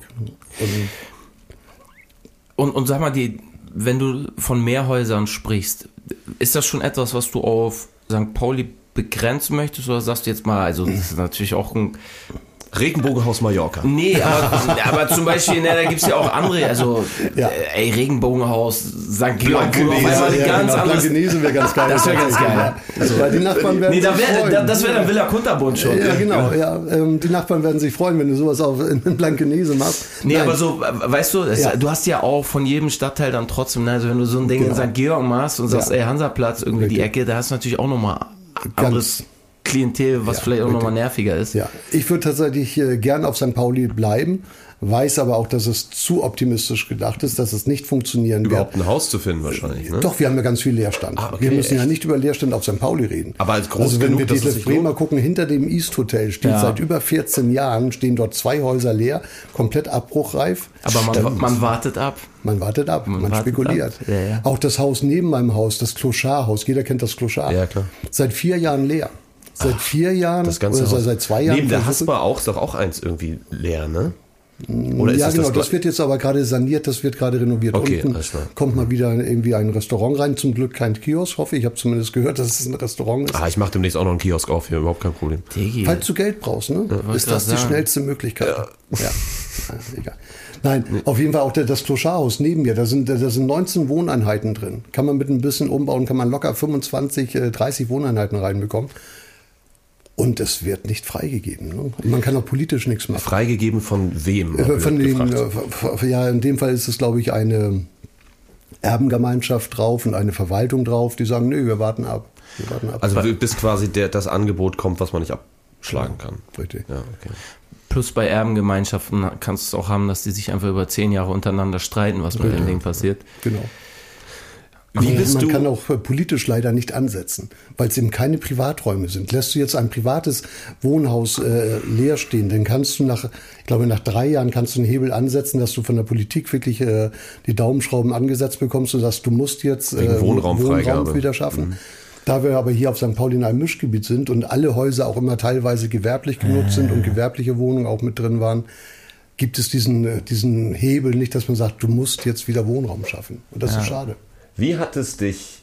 Und sag mal, wenn du von Mehrhäusern sprichst, ist das schon etwas, was du auf St. Pauli begrenzen möchtest oder sagst du jetzt mal, also das ist natürlich auch ein Regenbogenhaus Mallorca. Nee, aber zum Beispiel, da gibt es ja auch andere, also Regenbogenhaus, St. Georg, Blankenese wäre ganz geil. Das wäre ganz geil. Also, weil die Nachbarn werden sich freuen. Das wäre dann Villa Kunterbund schon. Ja, genau. Ja, die Nachbarn werden sich freuen, wenn du sowas in Blankenese machst. Nee, aber so, weißt du, du hast ja auch von jedem Stadtteil dann trotzdem, also wenn du so ein Ding in St. Georg machst und sagst, Hansaplatz, irgendwie die Ecke, da hast du natürlich auch nochmal anderes Klientel, was vielleicht auch nochmal nerviger ist. Ja, ich würde tatsächlich gern auf St. Pauli bleiben, weiß aber auch, dass es zu optimistisch gedacht ist, dass es nicht funktionieren wird. Überhaupt ein Haus zu finden wahrscheinlich, ne? Doch, wir haben ja ganz viel Leerstand. Okay, wir müssen ja nicht über Leerstand auf St. Pauli reden. Aber als groß also wenn genug, wir die Bremer gucken, hinter dem East Hotel steht seit über 14 Jahren, stehen dort 2 Häuser leer, komplett abbruchreif. Aber man wartet ab. Man wartet ab, man spekuliert. Ja. Auch das Haus neben meinem Haus, das Clochard-Haus, jeder kennt das Clochard. Ja, klar. Seit 4 Jahren leer. Seit 4 Jahren das ganze oder seit 2 Jahren. Neben der Hasper ist doch auch eins irgendwie leer, ne? Oder ist genau, das wird jetzt aber gerade saniert, das wird gerade renoviert. Okay, unten kommt mal wieder irgendwie ein Restaurant rein, zum Glück kein Kiosk, hoffe ich. Ich habe zumindest gehört, dass es ein Restaurant ist. Ich mache demnächst auch noch einen Kiosk auf hier, überhaupt kein Problem. Falls du Geld brauchst, ne? Ist das die schnellste Möglichkeit. Ja. Egal. Nein, auf jeden Fall auch das Clochardhaus neben mir, da sind 19 Wohneinheiten drin. Kann man mit ein bisschen umbauen, kann man locker 25, 30 Wohneinheiten reinbekommen. Und es wird nicht freigegeben. Ne? Man kann auch politisch nichts machen. Freigegeben von wem? In dem Fall ist es, glaube ich, eine Erbengemeinschaft drauf und eine Verwaltung drauf, die sagen, nö, wir warten ab. Also bis quasi das Angebot kommt, was man nicht abschlagen kann. Richtig. Ja, okay. Plus bei Erbengemeinschaften kannst du es auch haben, dass die sich einfach über 10 Jahre untereinander streiten, was bei dem Ding passiert. Genau. Man kann auch politisch leider nicht ansetzen, weil es eben keine Privaträume sind. Lässt du jetzt ein privates Wohnhaus leer stehen, dann kannst du nach 3 Jahren kannst du einen Hebel ansetzen, dass du von der Politik wirklich die Daumenschrauben angesetzt bekommst und sagst, du musst jetzt Wohnraum wieder schaffen. Mhm. Da wir aber hier auf St. Pauli in einem Mischgebiet sind und alle Häuser auch immer teilweise gewerblich genutzt sind und gewerbliche Wohnungen auch mit drin waren, gibt es diesen Hebel nicht, dass man sagt, du musst jetzt wieder Wohnraum schaffen. Und das ist schade. Wie hat es dich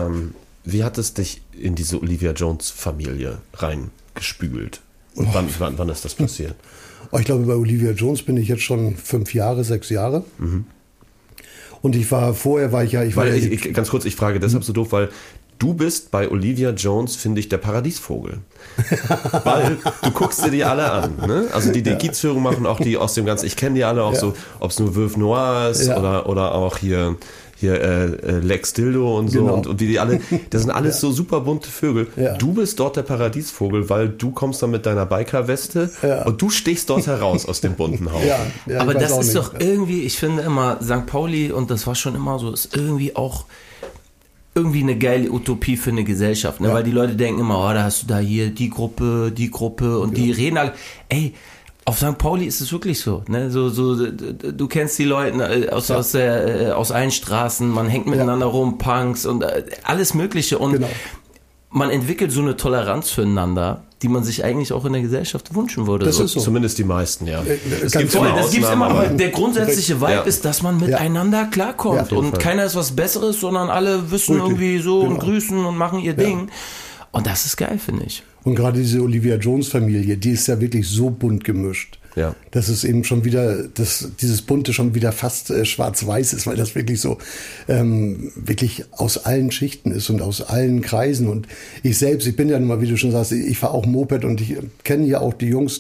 in diese Olivia Jones-Familie reingespült? Und wann ist das passiert? Ich glaube, bei Olivia Jones bin ich jetzt schon 6 Jahre. Mhm. Und vorher war ich ja... Ganz kurz, ich frage deshalb so doof, weil du bist bei Olivia Jones, finde ich, der Paradiesvogel. Weil du guckst dir die alle an. Ne? Also die Kiezführung machen auch die aus dem ganzen... Ich kenne die alle auch so, ob es nur Veuve Noir ist oder auch hier Lex Dildo und so genau. und die alle, das sind alles so super bunte Vögel. Ja. Du bist dort der Paradiesvogel, weil du kommst dann mit deiner Biker-Weste und du stichst dort heraus aus dem bunten Haufen. Ja, aber das ist doch irgendwie, ich finde immer, St. Pauli, und das war schon immer so, ist irgendwie auch eine geile Utopie für eine Gesellschaft, ne? Weil die Leute denken immer, da hast du da hier die Gruppe und die reden alle, auf St. Pauli ist es wirklich so, ne? Du kennst die Leute aus allen Straßen, man hängt miteinander rum, Punks und alles Mögliche und man entwickelt so eine Toleranz füreinander, die man sich eigentlich auch in der Gesellschaft wünschen würde. Das ist so. Zumindest die meisten, ja. Das gibt's immer, aber der grundsätzliche Vibe ist, dass man miteinander klarkommt und keiner ist was Besseres, sondern alle wissen irgendwie so und grüßen und machen ihr Ding. Und das ist geil, finde ich. Und gerade diese Olivia Jones-Familie, die ist ja wirklich so bunt gemischt. Ja. Dass es eben schon wieder, dieses Bunte schon wieder fast schwarz-weiß ist, weil das wirklich so wirklich aus allen Schichten ist und aus allen Kreisen. Und ich bin ja nun mal, wie du schon sagst, ich fahre auch Moped und ich kenne ja auch die Jungs,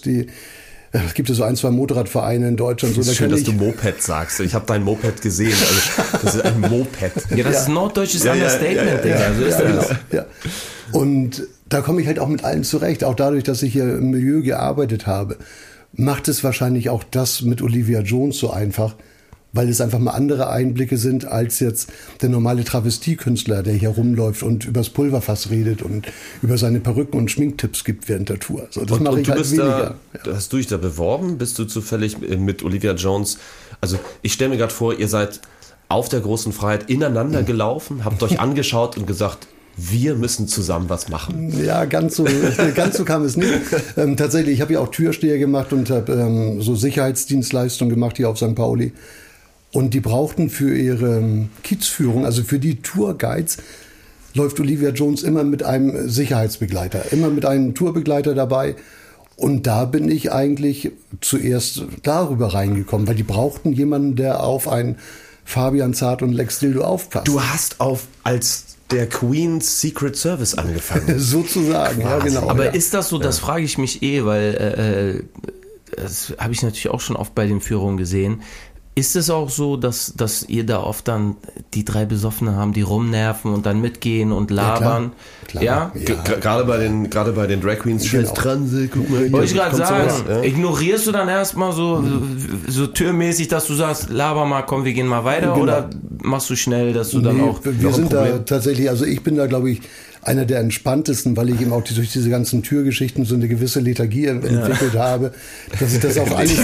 es gibt ja so 1, 2 Motorradvereine in Deutschland. Das ist schön, dass du Moped sagst. Ich habe dein Moped gesehen. Also, das ist ein Moped. Ja, das ist norddeutsches Understatement, Digga. So ist das. Ja. Und da komme ich halt auch mit allen zurecht. Auch dadurch, dass ich hier im Milieu gearbeitet habe, macht es wahrscheinlich auch das mit Olivia Jones so einfach, weil es einfach mal andere Einblicke sind als jetzt der normale Travestiekünstler, der hier rumläuft und übers Pulverfass redet und über seine Perücken und Schminktipps gibt während der Tour. So, das mache ich halt weniger. Hast du dich da beworben? Bist du zufällig mit Olivia Jones? Also ich stelle mir gerade vor, ihr seid auf der großen Freiheit ineinander gelaufen, habt euch angeschaut und gesagt, wir müssen zusammen was machen. Ja, ganz so kam es nicht. Tatsächlich, ich habe ja auch Türsteher gemacht und habe so Sicherheitsdienstleistungen gemacht hier auf St. Pauli. Und die brauchten für ihre Kiezführung, also für die Tourguides, läuft Olivia Jones immer mit einem Sicherheitsbegleiter, immer mit einem Tourbegleiter dabei. Und da bin ich eigentlich zuerst darüber reingekommen, weil die brauchten jemanden, der auf einen Fabian Zart und Lex Dildo aufpasst. Du hast als der Queen's Secret Service angefangen. Sozusagen, ja genau. Aber ist das so, das frage ich mich weil das habe ich natürlich auch schon oft bei den Führungen gesehen. Ist es auch so, dass ihr da oft dann die 3 Besoffenen haben, die rumnerven und dann mitgehen und labern? Ja? Gerade bei den Drag Queens, scheiß Transe, guck mal. Wollte ich gerade sagen, ignorierst du dann erstmal so türmäßig, dass du sagst, laber mal, komm, wir gehen mal weiter, oder machst du schnell, dass du dann auch... Wir sind da tatsächlich, also ich bin da, glaube ich, einer der entspanntesten, weil ich eben auch durch diese ganzen Türgeschichten so eine gewisse Lethargie entwickelt habe, dass ich das auch alles,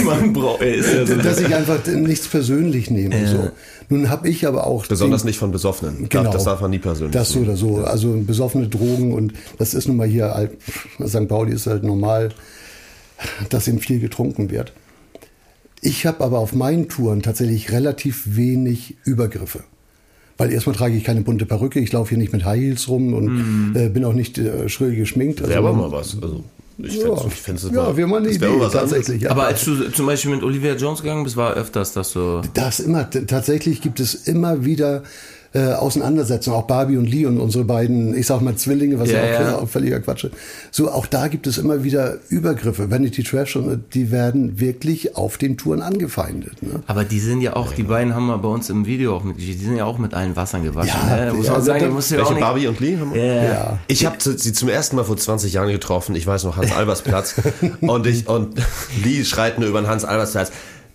dass ich einfach nichts persönlich nehme. So. Nun habe ich aber auch... Besonders nicht von Besoffenen. Genau. Das darf man nie persönlich das so oder so. Also besoffene Drogen, und das ist nun mal hier, St. Pauli ist halt normal, dass eben viel getrunken wird. Ich habe aber auf meinen Touren tatsächlich relativ wenig Übergriffe. Weil erstmal trage ich keine bunte Perücke, ich laufe hier nicht mit High Heels rum und bin auch nicht schrill geschminkt. Also, wäre aber mal was. Also ich fände es wir haben eine Idee, tatsächlich. Ja. Aber als du zum Beispiel mit Olivia Jones gegangen bist, war öfters das so... Tatsächlich gibt es immer wieder Auseinandersetzungen, auch Barbie und Lee und unsere beiden, ich sag mal Zwillinge, was auch völliger Quatsch ist. So, auch da gibt es immer wieder Übergriffe. Vanity Trash, und die werden wirklich auf den Touren angefeindet. Ne? Aber die sind ja auch, die beiden haben wir bei uns im Video auch mitgeschickt, die sind ja auch mit allen Wassern gewaschen. Ja, muss man sagen, welche Barbie und Lee haben wir? Ja. Ich habe sie zum ersten Mal vor 20 Jahren getroffen, ich weiß noch, Hans-Albers-Platz, und Lee schreit nur über den Hans-Albers-Platz: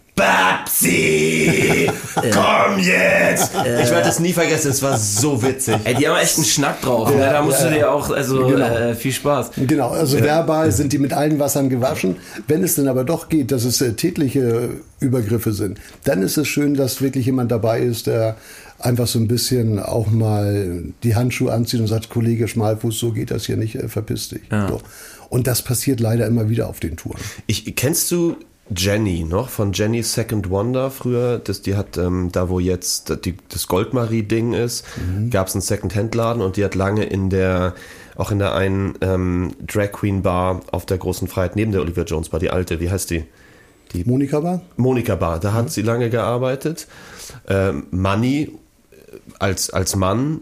Babsi, komm jetzt! Ich werde das nie vergessen, es war so witzig. Ey, die haben echt einen Schnack drauf, ne? Da musst du dir auch, viel Spaß. Genau, also verbal sind die mit allen Wassern gewaschen. Wenn es dann aber doch geht, dass es tätliche Übergriffe sind, dann ist es schön, dass wirklich jemand dabei ist, der einfach so ein bisschen auch mal die Handschuhe anzieht und sagt: Kollege Schmalfuß, so geht das hier nicht, verpiss dich. Ja. So. Und das passiert leider immer wieder auf den Touren. Kennst du Jenny noch, von Jenny Second Wonder früher, die hat, da wo jetzt das Goldmarie-Ding ist, gab es einen Second-Hand-Laden und die hat lange auch in der einen Drag Queen Bar auf der Großen Freiheit neben der Olivia Jones Bar, die alte, wie heißt die? Monika Bar? Monika Bar, da hat sie lange gearbeitet. Manni als Mann,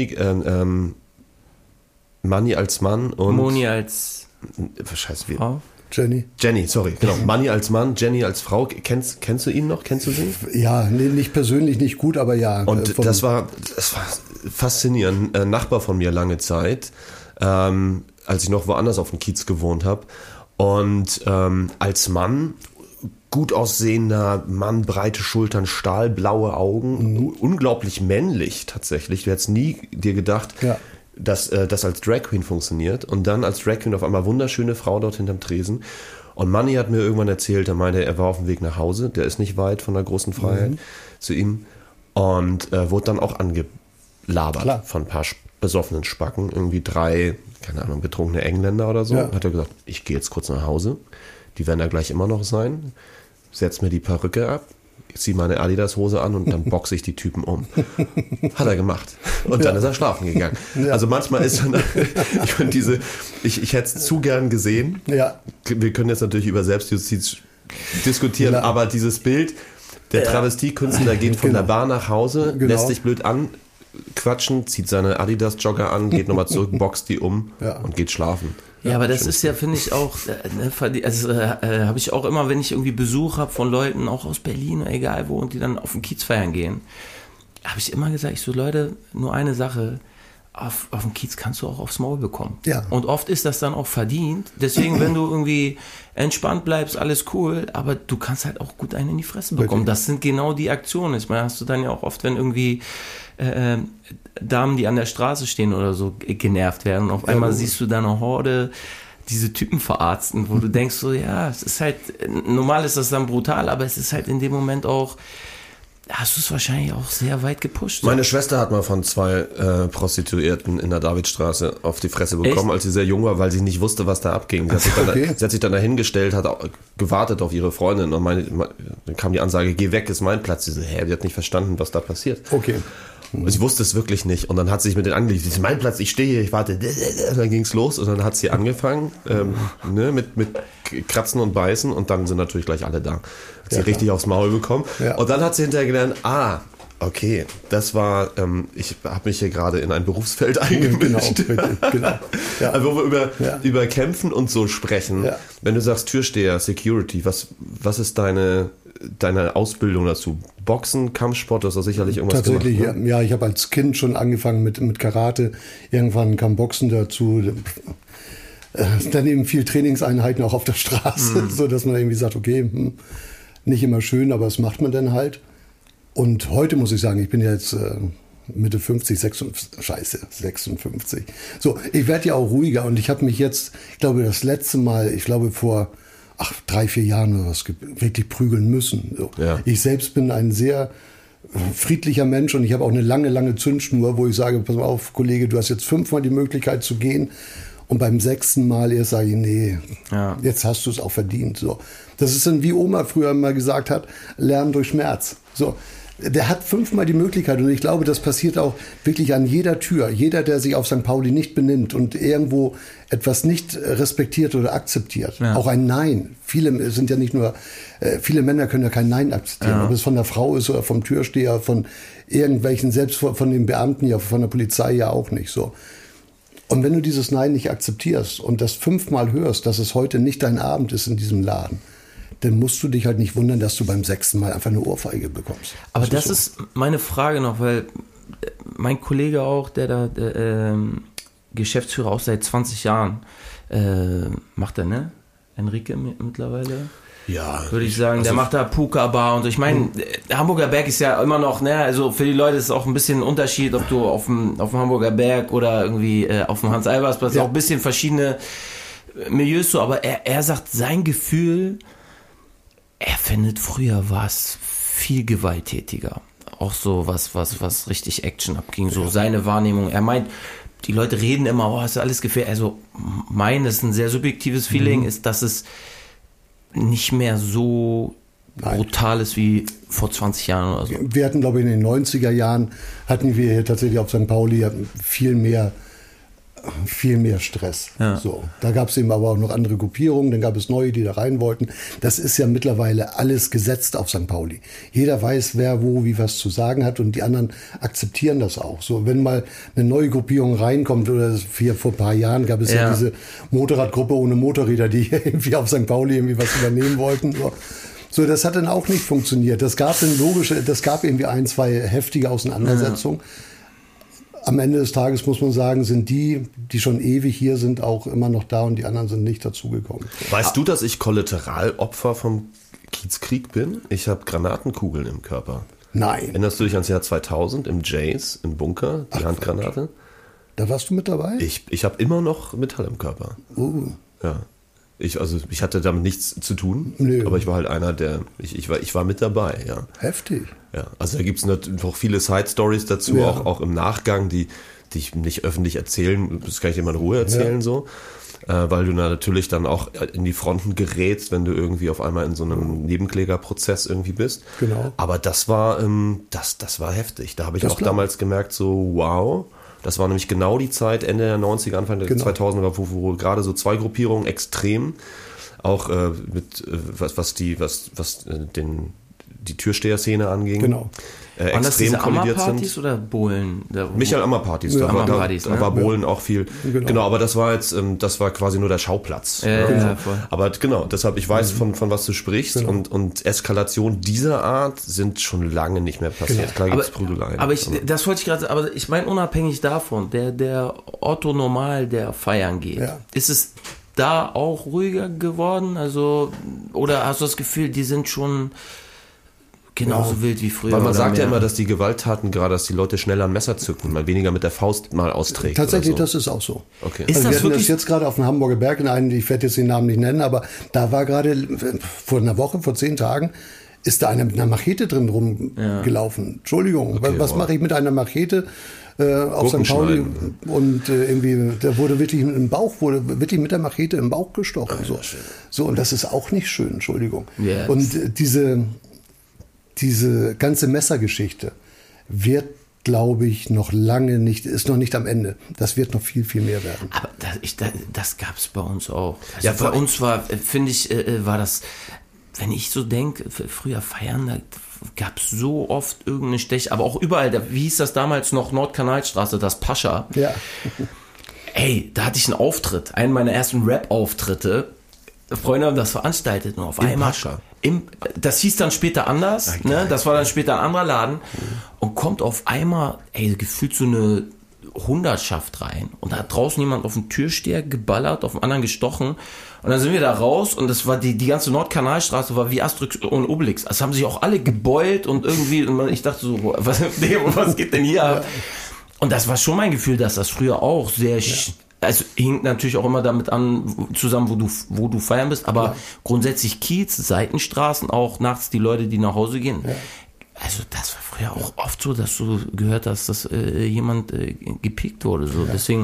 Manni als Mann und Moni als Frau? Jenny, sorry, genau. Manni als Mann, Jenny als Frau. Kennst du ihn noch? Kennst du sie? Ja, nicht persönlich, nicht gut, aber ja. Und das war faszinierend. Ein Nachbar von mir lange Zeit, als ich noch woanders auf dem Kiez gewohnt habe. Und als Mann, gut aussehender Mann, breite Schultern, stahlblaue Augen, unglaublich männlich tatsächlich. Du hättest nie dir gedacht, dass das als Drag Queen funktioniert. Und dann als Drag Queen auf einmal wunderschöne Frau dort hinterm Tresen. Und Manni hat mir irgendwann erzählt, er meinte, er war auf dem Weg nach Hause, der ist nicht weit von der Großen Freiheit zu ihm. Und wurde dann auch angelabert von ein paar besoffenen Spacken, irgendwie 3, keine Ahnung, betrunkene Engländer oder so. Hat er gesagt, ich gehe jetzt kurz nach Hause, die werden da gleich immer noch sein, setz mir die Perücke ab, ich ziehe meine Adidas-Hose an und dann boxe ich die Typen um. Hat er gemacht. Und dann ist er schlafen gegangen. Ja. Also manchmal ist dann, ich hätte es zu gern gesehen. Ja. Wir können jetzt natürlich über Selbstjustiz diskutieren, aber dieses Bild, der Travestiekünstler geht von der Bar nach Hause, lässt sich blöd anquatschen, zieht seine Adidas-Jogger an, geht nochmal zurück, boxt die um und geht schlafen. Ja, aber das ist ja, finde ich auch, habe ich auch immer, wenn ich irgendwie Besuch habe von Leuten, auch aus Berlin, egal wo, und die dann auf den Kiez feiern gehen, habe ich immer gesagt, Leute, nur eine Sache, auf dem Kiez kannst du auch aufs Maul bekommen. Ja. Und oft ist das dann auch verdient. Deswegen, wenn du irgendwie entspannt bleibst, alles cool, aber du kannst halt auch gut einen in die Fresse bekommen. Das sind genau die Aktionen. Ich meine, hast du dann ja auch oft, wenn irgendwie Damen, die an der Straße stehen oder so, genervt werden. Und auf einmal siehst du da eine Horde, diese Typen verarzten, wo du denkst so, ja, es ist halt, normal ist das dann brutal, aber es ist halt in dem Moment auch, hast du es wahrscheinlich auch sehr weit gepusht. Meine Schwester hat mal von 2 Prostituierten in der Davidstraße auf die Fresse bekommen, als sie sehr jung war, weil sie nicht wusste, was da abging. Sie hat sich dann dahingestellt, hat gewartet auf ihre Freundin und dann kam die Ansage, geh weg, ist mein Platz. Sie so, die hat nicht verstanden, was da passiert. Okay. Ich wusste es wirklich nicht. Und dann hat sie sich mit denen angelegt. Das ist mein Platz, ich stehe hier, ich warte. Und dann ging es los und dann hat sie angefangen mit Kratzen und Beißen und dann sind natürlich gleich alle da. Hat sie richtig aufs Maul bekommen. Ja. Und dann hat sie hinterher gelernt, okay, das war, ich habe mich hier gerade in ein Berufsfeld eingemischt. Genau. Ja. Also wo wir über Kämpfen und so sprechen. Ja. Wenn du sagst Türsteher, Security, was ist deine Ausbildung dazu? Boxen, Kampfsport, das ist sicherlich irgendwas tatsächlich, gemacht, ne? Ja, ich habe als Kind schon angefangen mit Karate. Irgendwann kam Boxen dazu. Dann eben viel Trainingseinheiten auch auf der Straße, so dass man irgendwie sagt, okay, nicht immer schön, aber das macht man dann halt. Und heute muss ich sagen, ich bin ja jetzt Mitte 50, 56. So, ich werde ja auch ruhiger und ich habe mich jetzt, ich glaube, das letzte Mal, vor 3-4 Jahren oder was, wirklich prügeln müssen. So. Ja. Ich selbst bin ein sehr friedlicher Mensch und ich habe auch eine lange Zündschnur, wo ich sage, pass mal auf, Kollege, du hast jetzt 5-mal die Möglichkeit zu gehen und beim 6. Mal erst sage ich, nee, jetzt hast du es auch verdient. So. Das ist dann, wie Oma früher mal gesagt hat, Lernen durch Schmerz. So. Der hat 5-mal die Möglichkeit und ich glaube, das passiert auch wirklich an jeder Tür. Jeder, der sich auf St. Pauli nicht benimmt und irgendwo etwas nicht respektiert oder akzeptiert. Auch ein Nein. Viele sind ja nicht nur, viele Männer können ja kein Nein akzeptieren. Ob es von der Frau ist oder vom Türsteher, von irgendwelchen, selbst von den Beamten, ja, von der Polizei ja auch nicht so. Und wenn du dieses Nein nicht akzeptierst und das 5-mal hörst, dass es heute nicht dein Abend ist in diesem Laden, dann musst du dich halt nicht wundern, dass du beim 6. Mal einfach eine Ohrfeige bekommst. Aber das ist meine Frage noch, weil mein Kollege auch, der da Geschäftsführer auch seit 20 Jahren macht er, ne? Enrique mittlerweile. Ja. Würde ich sagen, der macht da Puka-Bar und so. Ich meine, Hamburger Berg ist ja immer noch, ne, also für die Leute ist es auch ein bisschen ein Unterschied, ob du auf dem Hamburger Berg oder irgendwie auf dem Hans-Albers-Platz, auch ein bisschen verschiedene Milieus so, aber er sagt, sein Gefühl, er findet, früher war es viel gewalttätiger. Auch so was richtig Action abging, so seine Wahrnehmung. Er meint, die Leute reden immer, ist alles gefährlich. Also das ist ein sehr subjektives Feeling, ist, dass es nicht mehr so brutal ist wie vor 20 Jahren oder so. Wir hatten, glaube ich, in den 90er Jahren hatten wir hier tatsächlich auf St. Pauli viel mehr Stress. Ja. So, da gab es eben aber auch noch andere Gruppierungen, dann gab es neue, die da rein wollten. Das ist ja mittlerweile alles gesetzt auf St. Pauli. Jeder weiß, wer wo wie was zu sagen hat und die anderen akzeptieren das auch. So, wenn mal eine neue Gruppierung reinkommt, oder vor ein paar Jahren gab es ja diese Motorradgruppe ohne Motorräder, die irgendwie auf St. Pauli irgendwie was übernehmen wollten. So, das hat dann auch nicht funktioniert. Das gab irgendwie 1, 2 heftige Auseinandersetzungen. Ja. Am Ende des Tages muss man sagen, sind die schon ewig hier sind, auch immer noch da und die anderen sind nicht dazugekommen. Weißt du, dass ich Kollateralopfer vom Kiezkrieg bin? Ich habe Granatenkugeln im Körper. Nein. Erinnerst du dich ans Jahr 2000 im Jays, im Bunker, die Handgranate? Da warst du mit dabei? Ich habe immer noch Metall im Körper. Ja. Ich hatte damit nichts zu tun, aber ich war halt einer, ich war mit dabei, ja. Heftig. Ja, also da gibt es noch viele Side-Stories dazu, auch im Nachgang, die ich nicht öffentlich erzählen, das kann ich dir mal in Ruhe erzählen, so. Weil du natürlich dann auch in die Fronten gerätst, wenn du irgendwie auf einmal in so einem Nebenklägerprozess irgendwie bist. Genau. Aber das war heftig. Da habe ich auch damals gemerkt, so wow. Das war nämlich genau die Zeit, Ende der 90er, Anfang der 2000er, wo gerade so 2 Gruppierungen extrem, auch mit was die Türsteher-Szene anging. Genau. Waren das diese Ammerpartys oder Bohlen? Michael Ammerpartys, da war Bohlen auch viel. Genau, aber das war quasi nur der Schauplatz. Ja, voll. Aber genau, deshalb, ich weiß, von was du sprichst, und Eskalation dieser Art sind schon lange nicht mehr passiert. Klar gibt es Prügeleien. Aber das wollte ich gerade sagen, aber ich meine, unabhängig davon, der Otto Normal, der feiern geht, ist es da auch ruhiger geworden? Also, oder hast du das Gefühl, die sind schon genauso wild wie früher? Weil man sagt ja immer, dass die Gewalttaten gerade, dass die Leute schneller ein Messer zücken, mal weniger mit der Faust mal austrägt. Tatsächlich, oder so. Das ist auch so. Okay. Also wir hatten das jetzt gerade auf dem Hamburger Berg in einem, ich werde jetzt den Namen nicht nennen, aber da war gerade vor einer Woche, vor 10 Tagen, ist da einer mit einer Machete drin rumgelaufen. Entschuldigung, was mache ich mit einer Machete auf St. Pauli? Und irgendwie, der wurde wirklich mit der Machete im Bauch gestochen. So, und das ist auch nicht schön, Entschuldigung. Yes. Und diese ganze Messergeschichte wird, glaube ich, ist noch nicht am Ende. Das wird noch viel, viel mehr werden. Aber das gab es bei uns auch. Also ja, bei uns war das, wenn ich so denke, früher feiern, da gab es so oft irgendeine Stech, aber auch überall, wie hieß das damals noch, Nordkanalstraße, das Pascha. Ja. Ey, da hatte ich einen Auftritt, einen meiner ersten Rap-Auftritte. Freunde haben das veranstaltet und auf einmal... Das hieß dann später anders, ne? Das war dann später ein anderer Laden und kommt auf einmal, gefühlt so eine Hundertschaft rein und da hat draußen jemand auf den Türsteher geballert, auf den anderen gestochen und dann sind wir da raus und das war die ganze Nordkanalstraße war wie Asterix und Obelix. Also haben sich auch alle gebeult und irgendwie, und ich dachte so, was geht denn hier ab? Und das war schon mein Gefühl, dass das früher auch sehr... Also hängt natürlich auch immer damit an, zusammen, wo du feiern bist, aber grundsätzlich Kiez, Seitenstraßen, auch nachts die Leute, die nach Hause gehen. Ja. Also das war früher auch oft so, dass du gehört hast, dass jemand gepiekt wurde. So. Ja. Deswegen...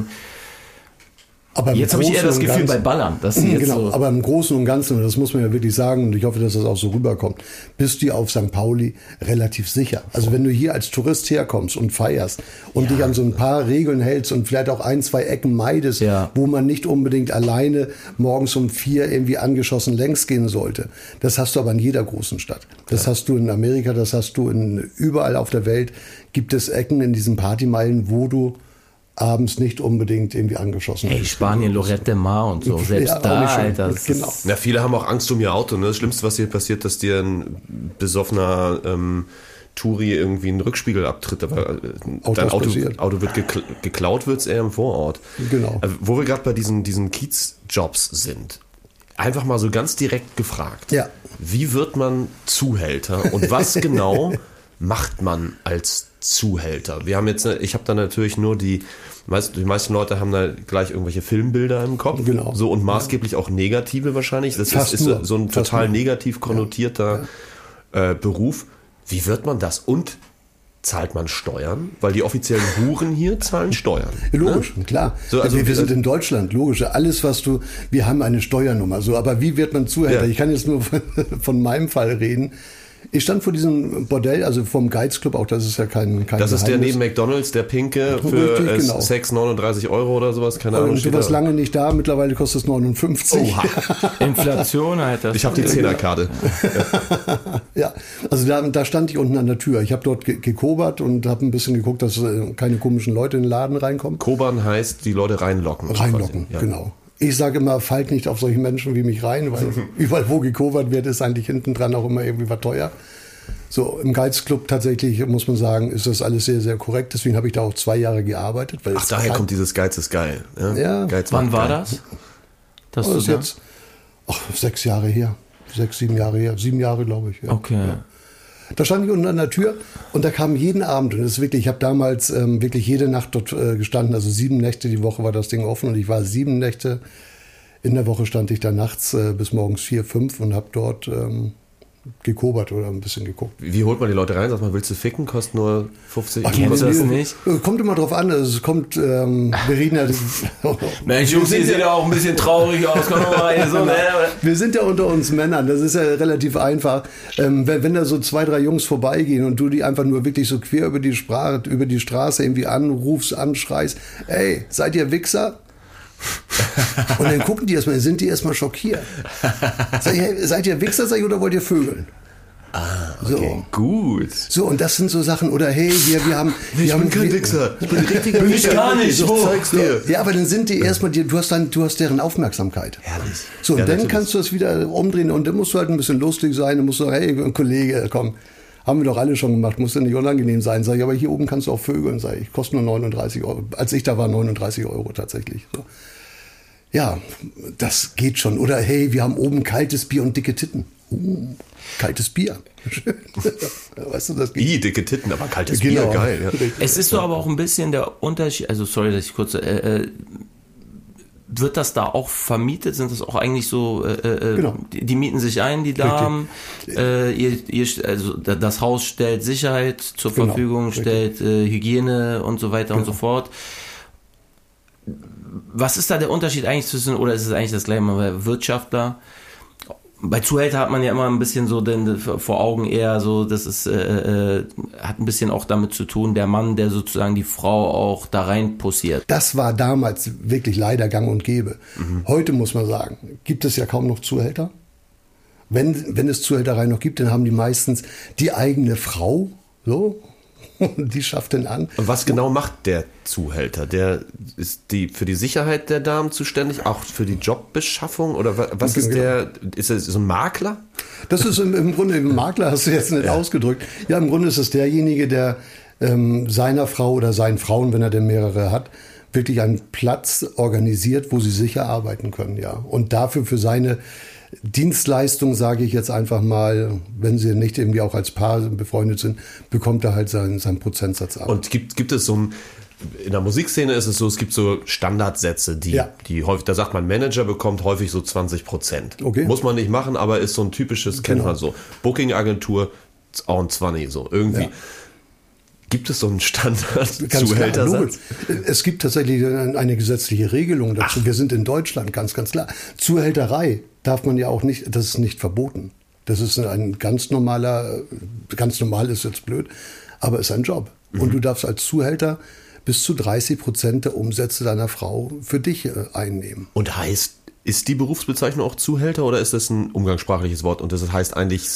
Aber jetzt habe ich eher das Gefühl bei Ballern. Dass sie jetzt aber im Großen und Ganzen, und das muss man ja wirklich sagen, und ich hoffe, dass das auch so rüberkommt, bist du auf St. Pauli relativ sicher. Also wenn du hier als Tourist herkommst und feierst und dich an so ein paar Regeln hältst und vielleicht auch 1, 2 Ecken meidest, wo man nicht unbedingt alleine morgens um 4 irgendwie angeschossen längs gehen sollte. Das hast du aber in jeder großen Stadt. Das hast du in Amerika, das hast du überall auf der Welt. Gibt es Ecken in diesen Partymeilen, wo du abends nicht unbedingt irgendwie angeschossen. Spanien, Lorette de Mar und so. Selbst da, Alter. Genau. Ja, viele haben auch Angst um ihr Auto. Ne? Das Schlimmste, was hier passiert, dass dir ein besoffener Touri irgendwie einen Rückspiegel abtritt. Aber dein Auto wird geklaut, wird es eher im Vorort. Genau. Wo wir gerade bei diesen Kiez-Jobs sind. Einfach mal so ganz direkt gefragt. Ja. Wie wird man Zuhälter und was genau macht man als Zuhälter? Ich habe da natürlich nur die meisten Leute haben da gleich irgendwelche Filmbilder im Kopf. Genau. So und maßgeblich auch negative wahrscheinlich. Das ist so ein total negativ konnotierter Beruf. Wie wird man das? Und zahlt man Steuern? Weil die offiziellen Huren hier zahlen Steuern. Logisch, ne? Klar. So, also wir sind in Deutschland, logisch. Alles, wir haben eine Steuernummer. So, aber wie wird man Zuhälter? Ja. Ich kann jetzt nur von meinem Fall reden. Ich stand vor diesem Bordell, also vom Geizclub, auch das ist ja kein Das Geheimnis. Ist der neben McDonald's, der pinke, für genau. Sex 39 Euro oder sowas, keine Ahnung. Du warst lange nicht da, mittlerweile kostet es 59. Oha. Inflation halt. Ich habe die 10er-Karte. Ja, also da stand ich unten an der Tür. Ich habe dort gekobert und habe ein bisschen geguckt, dass keine komischen Leute in den Laden reinkommen. Kobern heißt, die Leute reinlocken. Reinlocken, ja. Genau. Ich sage immer, fallt nicht auf solche Menschen wie mich rein, weil überall, wo gekobert wird, ist eigentlich hinten dran auch immer irgendwie was teuer. So, im Geizclub tatsächlich, muss man sagen, ist das alles sehr, sehr korrekt. Deswegen habe ich da auch 2 Jahre gearbeitet. Weil daher kommt dieses Geiz ist geil. Ja. Geiz Wann war das? Das ist jetzt 6 Jahre her. 6, 7 Jahre her. 7 Jahre, glaube ich. Ja. Okay. Ja. Da stand ich unten an der Tür und da kam jeden Abend, und das ist wirklich, ich habe damals wirklich jede Nacht dort gestanden, also 7 Nächte die Woche war das Ding offen und ich war 7 Nächte in der Woche stand ich da nachts bis morgens 4, 5 und habe dort gekobert oder ein bisschen geguckt. Wie holt man die Leute rein? Sag mal, willst du ficken? Kostet nur 50 Euro. Kennst du das nicht? Kommt immer drauf an. Also es kommt, wir reden ja... Mensch, Jungs, ihr seht ja auch ein bisschen traurig aus. Komm mal rein, so, ne? Wir sind ja unter uns Männern. Das ist ja relativ einfach. Wenn da so 2, 3 Jungs vorbeigehen und du die einfach nur wirklich so quer über die Straße irgendwie anrufst, anschreist, ey, seid ihr Wichser? Und dann gucken die erstmal, sind die erstmal schockiert. Sag ich, hey, seid ihr Wichser, sag ich, oder wollt ihr vögeln? Okay, so. Gut. So, und das sind so Sachen, oder hey, wir haben... Ich bin kein Wichser, ich bin ein richtiger Wichser. Ich gar nicht, ich zeig's dir. Ja, aber dann sind die erstmal, du hast deren Aufmerksamkeit. Herrlich. So, und ja, dann kannst du das wieder umdrehen und dann musst du halt ein bisschen lustig sein, dann musst du sagen, hey, Kollege, komm, haben wir doch alle schon gemacht, muss ja nicht unangenehm sein. Sag ich, aber hier oben kannst du auch vögeln, sag ich, kostet nur 39 Euro. Als ich da war, 39 Euro tatsächlich. So. Ja, das geht schon. Oder hey, wir haben oben kaltes Bier und dicke Titten. Kaltes Bier. Schön. Weißt du, das geht. Dicke Titten, aber kaltes Bier, geil. Ja. Es ist so aber auch ein bisschen der Unterschied, also sorry, dass ich kurz... wird das da auch vermietet? Sind das auch eigentlich so, genau. Die mieten sich ein, die Damen, also das Haus stellt Sicherheit zur Verfügung, stellt Hygiene und so weiter und so fort. Was ist da der Unterschied eigentlich zwischen, oder ist es eigentlich das gleiche, bei Wirtschaftler? Bei Zuhälter hat man ja immer ein bisschen so vor Augen eher so, das ist, hat ein bisschen auch damit zu tun, der Mann, der sozusagen die Frau auch da rein posiert. Das war damals wirklich leider gang und gäbe. Heute muss man sagen, gibt es ja kaum noch Zuhälter. Wenn es Zuhälterei noch gibt, dann haben die meistens die eigene Frau, so. Die schafft den an. Und was genau macht der Zuhälter? Der ist für die Sicherheit der Damen zuständig, auch für die Jobbeschaffung? Oder was ist der? Ist er so ein Makler? Das ist im Grunde, Makler hast du jetzt nicht ausgedrückt. Ja, im Grunde ist es derjenige, der seiner Frau oder seinen Frauen, wenn er denn mehrere hat, wirklich einen Platz organisiert, wo sie sicher arbeiten können. Ja. Und dafür für seine Dienstleistung, sage ich jetzt einfach mal, wenn sie nicht irgendwie auch als Paar befreundet sind, bekommt er halt seinen Prozentsatz ab. Und gibt es so in der Musikszene ist es so, es gibt so Standardsätze, die häufig, da sagt man, Manager bekommt häufig so 20%. Okay. Muss man nicht machen, aber ist so ein typisches, kennt man so. Booking-Agentur, auch ein 20, so irgendwie. Ja. Gibt es so einen Standard-Zuhältersatz? Es gibt tatsächlich eine gesetzliche Regelung dazu. Wir sind in Deutschland, ganz, ganz klar. Zuhälterei darf man ja auch nicht, das ist nicht verboten. Das ist ein ganz normal ist jetzt blöd, aber ist ein Job. Und du darfst als Zuhälter bis zu 30% der Umsätze deiner Frau für dich einnehmen. Und heißt, ist die Berufsbezeichnung auch Zuhälter oder ist das ein umgangssprachliches Wort und das heißt eigentlich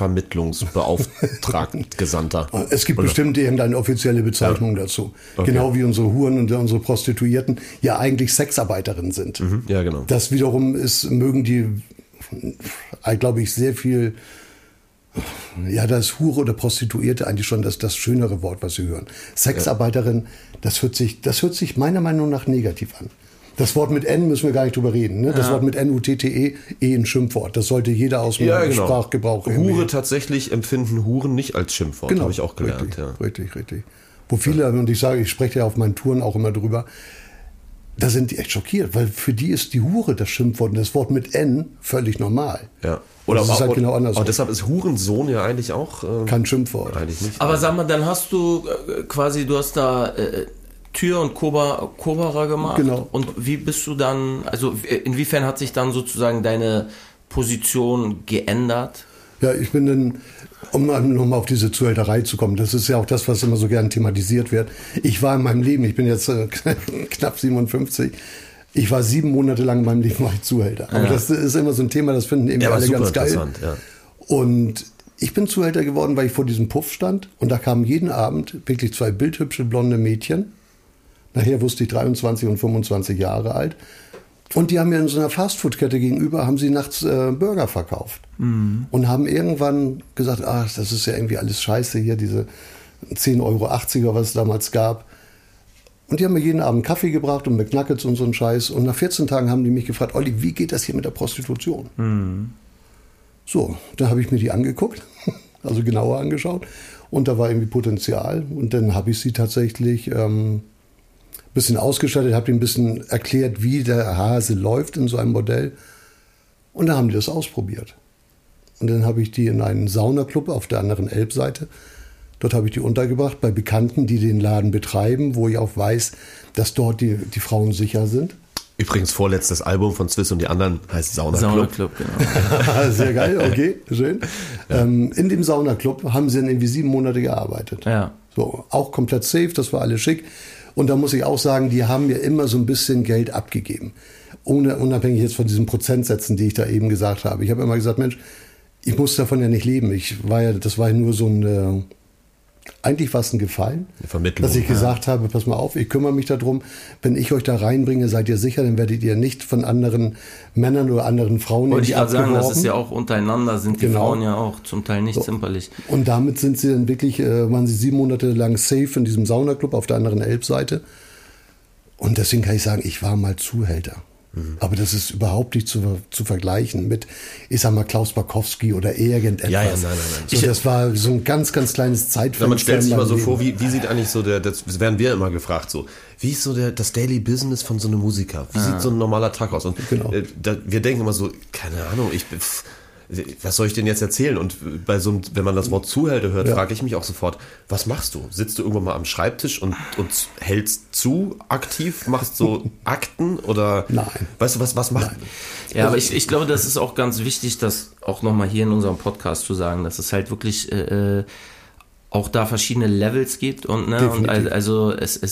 Sexvermittlungsbeauftragter? Es gibt bestimmt irgendeine offizielle Bezeichnung dazu. Okay. Genau wie unsere Huren und unsere Prostituierten ja eigentlich Sexarbeiterinnen sind. Ja, genau. Das wiederum mögen die, glaube ich, sehr viel... Ja, da ist Hure oder Prostituierte eigentlich schon das schönere Wort, was sie hören. Sexarbeiterin, das hört sich meiner Meinung nach negativ an. Das Wort mit N müssen wir gar nicht drüber reden. Ne? Das Wort mit N-U-T-T-E, ein Schimpfwort. Das sollte jeder aus dem Sprachgebrauch Hure tatsächlich empfinden Huren nicht als Schimpfwort, habe ich auch gelernt. Richtig. Wo viele, und ich spreche ja auf meinen Touren auch immer drüber, da sind die echt schockiert, weil für die ist die Hure das Schimpfwort und das Wort mit N völlig normal. Ja. Oder das ist halt genau anders. Deshalb ist Hurensohn ja eigentlich auch kein Schimpfwort. Eigentlich nicht. Aber sag mal, dann hast du du hast da Tür und Kobara gemacht. Genau. Und wie bist du dann, also inwiefern hat sich dann sozusagen deine Position geändert? Ja, ich bin dann, um nochmal auf diese Zuhälterei zu kommen, das ist ja auch das, was immer so gern thematisiert wird. Ich war in meinem Leben, ich bin jetzt knapp 57, ich war 7 Monate lang in meinem Leben war ich Zuhälter. Aber das ist immer so ein Thema, das finden irgendwie alle ganz geil. Ja. Und ich bin Zuhälter geworden, weil ich vor diesem Puff stand und da kamen jeden Abend wirklich 2 bildhübsche blonde Mädchen. Nachher wusste ich 23 und 25 Jahre alt. Und die haben mir in so einer Fastfood-Kette gegenüber, haben sie nachts Burger verkauft. Mhm. Und haben irgendwann gesagt, ach, das ist ja irgendwie alles scheiße hier, diese 10,80 €, was es damals gab. Und die haben mir jeden Abend Kaffee gebracht und McNuggets und so einen Scheiß. Und nach 14 Tagen haben die mich gefragt, Olli, wie geht das hier mit der Prostitution? Mhm. So, dann habe ich mir die angeguckt, also genauer angeschaut. Und da war irgendwie Potenzial. Und dann habe ich sie tatsächlich bisschen ausgestattet, habe ihnen ein bisschen erklärt, wie der Hase läuft in so einem Modell. Und dann haben die das ausprobiert. Und dann habe ich die in einen Saunaclub auf der anderen Elbseite. Dort habe ich die untergebracht bei Bekannten, die den Laden betreiben, wo ich auch weiß, dass dort die Frauen sicher sind. Übrigens vorletztes Album von Swiss und die anderen heißt Saunaclub. Saunaclub, genau. Sehr geil, okay, schön. Ja. In dem Saunaclub haben sie dann irgendwie 7 Monate gearbeitet. Ja. So, auch komplett safe, das war alles schick. Und da muss ich auch sagen, die haben mir immer so ein bisschen Geld abgegeben. Unabhängig jetzt von diesen Prozentsätzen, die ich da eben gesagt habe. Ich habe immer gesagt, Mensch, ich muss davon ja nicht leben. Das war ja nur so ein, eigentlich war es ein Gefallen, eine Vermittlung, dass ich gesagt habe, pass mal auf, ich kümmere mich darum, wenn ich euch da reinbringe, seid ihr sicher, dann werdet ihr nicht von anderen Männern oder anderen Frauen wollte ich gerade sagen, das ist ja auch untereinander, sind die Frauen ja auch zum Teil nicht zimperlich. Und damit sind sie dann wirklich, waren sie 7 Monate lang safe in diesem Saunaclub auf der anderen Elbseite. Und deswegen kann ich sagen, ich war mal Zuhälter. Aber das ist überhaupt nicht zu vergleichen mit, ich sag mal, Klaus Barkowski oder irgendetwas. Ja, nein. So, das war so ein ganz, ganz kleines Zeitfenster. Ja, man stellt sich mal so vor, wie sieht eigentlich so das werden wir immer gefragt, so, wie ist so das Daily Business von so einem Musiker? Wie sieht so ein normaler Tag aus? Und genau. Wir denken immer so, keine Ahnung, was soll ich denn jetzt erzählen? Und wenn man das Wort Zuhälter hört, frage ich mich auch sofort, was machst du? Sitzt du irgendwann mal am Schreibtisch und hältst zu aktiv? Machst so Akten oder? Nein. Weißt du, was macht? Ja, aber ich glaube, das ist auch ganz wichtig, das auch nochmal hier in unserem Podcast zu sagen, dass es halt wirklich auch da verschiedene Levels gibt und also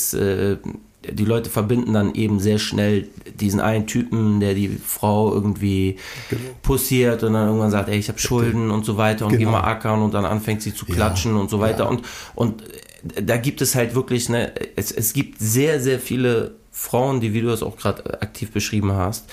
die Leute verbinden dann eben sehr schnell diesen einen Typen, der die Frau irgendwie pussiert und dann irgendwann sagt, ey, ich habe Schulden und so weiter und geh mal ackern und dann anfängt sie zu klatschen und so weiter und da gibt es halt wirklich, es gibt sehr, sehr viele Frauen, wie du das auch gerade aktiv beschrieben hast,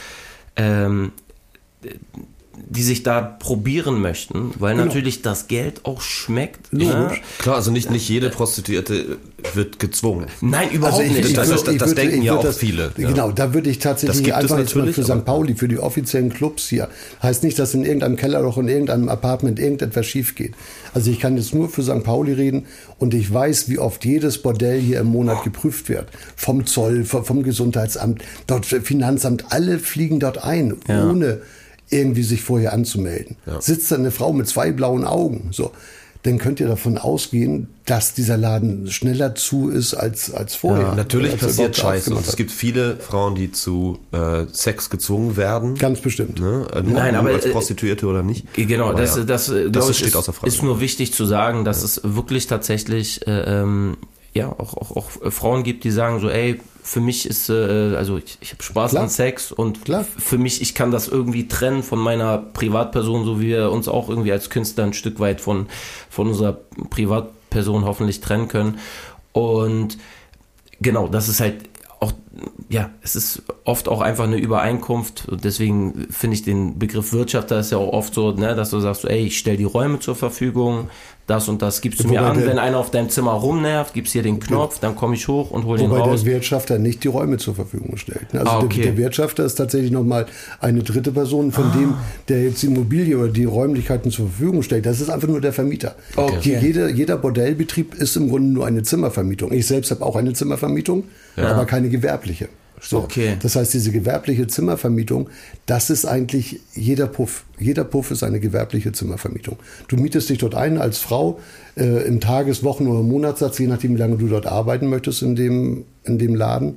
die sich da probieren möchten, weil natürlich das Geld auch schmeckt. Ja. Klar, also nicht jede Prostituierte wird gezwungen. Nein, überhaupt nicht. Das denken ja auch viele. Genau, da würde ich tatsächlich einfach jetzt mal für St. Pauli, für die offiziellen Clubs hier, heißt nicht, dass in irgendeinem Kellerloch, in irgendeinem Apartment irgendetwas schief geht. Also ich kann jetzt nur für St. Pauli reden und ich weiß, wie oft jedes Bordell hier im Monat geprüft wird. Vom Zoll, vom Gesundheitsamt, dort Finanzamt, alle fliegen dort ein, ohne irgendwie sich vorher anzumelden. Ja. Sitzt da eine Frau mit 2 blauen Augen, so, dann könnt ihr davon ausgehen, dass dieser Laden schneller zu ist als vorher. Ja, natürlich passiert Scheiße. Und es gibt viele Frauen, die zu Sex gezwungen werden. Ganz bestimmt. Ne? Nein, aber als Prostituierte oder nicht. Genau, aber das steht außer Frage. Ist nur wichtig zu sagen, dass es wirklich tatsächlich auch Frauen gibt, die sagen so, ey, für mich ist, also ich habe Spaß an Sex und für mich, ich kann das irgendwie trennen von meiner Privatperson, so wie wir uns auch irgendwie als Künstler ein Stück weit von unserer Privatperson hoffentlich trennen können. Und genau, das ist halt auch, es ist oft auch einfach eine Übereinkunft. Und deswegen finde ich den Begriff Wirtschafter ist ja auch oft so, dass du sagst, ey, ich stelle die Räume zur Verfügung, das und das gibst du mir an. Wenn einer auf deinem Zimmer rumnervt, gibst hier den Knopf, dann komme ich hoch und hole den raus. Wobei der Wirtschafter nicht die Räume zur Verfügung stellt. Also der Wirtschafter ist tatsächlich nochmal eine dritte Person von dem, der jetzt die Immobilie oder die Räumlichkeiten zur Verfügung stellt. Das ist einfach nur der Vermieter. Okay. Jeder Bordellbetrieb ist im Grunde nur eine Zimmervermietung. Ich selbst habe auch eine Zimmervermietung, aber keine gewerbliche. So. Okay. Das heißt, diese gewerbliche Zimmervermietung, das ist eigentlich jeder Puff. Jeder Puff ist eine gewerbliche Zimmervermietung. Du mietest dich dort ein als Frau im Tages-, Wochen- oder Monatssatz, je nachdem, wie lange du dort arbeiten möchtest in dem Laden.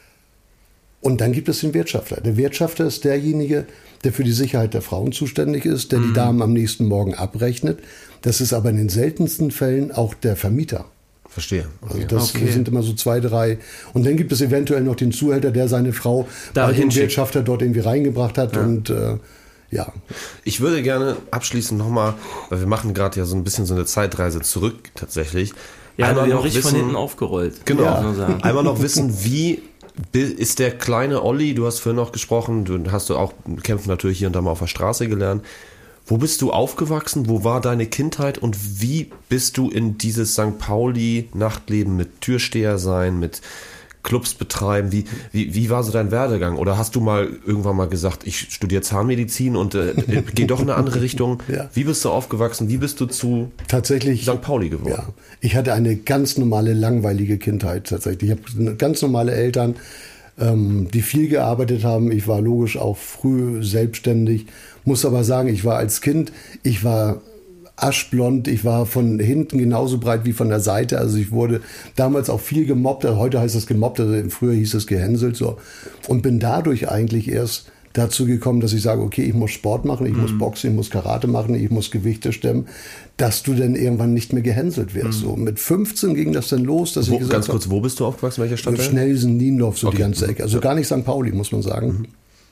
Und dann gibt es den Wirtschafter. Der Wirtschafter ist derjenige, der für die Sicherheit der Frauen zuständig ist, der die Damen am nächsten Morgen abrechnet. Das ist aber in den seltensten Fällen auch der Vermieter. Verstehe. Okay. Also das sind immer so 2, 3. Und dann gibt es eventuell noch den Zuhälter, der seine Frau bei dem Wirtschafter dort irgendwie reingebracht hat. Ja. Und ja. Ich würde gerne abschließend nochmal, weil wir machen gerade ja so ein bisschen so eine Zeitreise zurück tatsächlich. Ja, einmal noch richtig von hinten aufgerollt. Genau. Ja. Einmal noch wissen, wie ist der kleine Olli, du hast vorhin noch gesprochen, du hast auch Kämpfen natürlich hier und da mal auf der Straße gelernt. Wo bist du aufgewachsen? Wo war deine Kindheit? Und wie bist du in dieses St. Pauli-Nachtleben mit Türsteher sein, mit Clubs betreiben? Wie war so dein Werdegang? Oder hast du mal irgendwann mal gesagt, ich studiere Zahnmedizin und gehe doch in eine andere Richtung? Ja. Wie bist du aufgewachsen? Wie bist du zu St. Pauli geworden? Ja. Ich hatte eine ganz normale, langweilige Kindheit tatsächlich. Ich habe ganz normale Eltern, die viel gearbeitet haben. Ich war logisch auch früh selbstständig. Muss aber sagen, ich war als Kind, ich war aschblond, ich war von hinten genauso breit wie von der Seite. Also ich wurde damals auch viel gemobbt. Heute heißt es gemobbt, also früher hieß es gehänselt. So. Und bin dadurch eigentlich erst dazu gekommen, dass ich sage, okay, ich muss Sport machen, ich muss Boxen, ich muss Karate machen, ich muss Gewichte stemmen, dass du dann irgendwann nicht mehr gehänselt wirst. So, mit 15 ging das dann los, dass ich gesagt habe... Ganz kurz, wo bist du aufgewachsen, welcher Stadt? Schnellsen, Niendorf, so die ganze Ecke. Also gar nicht St. Pauli, muss man sagen.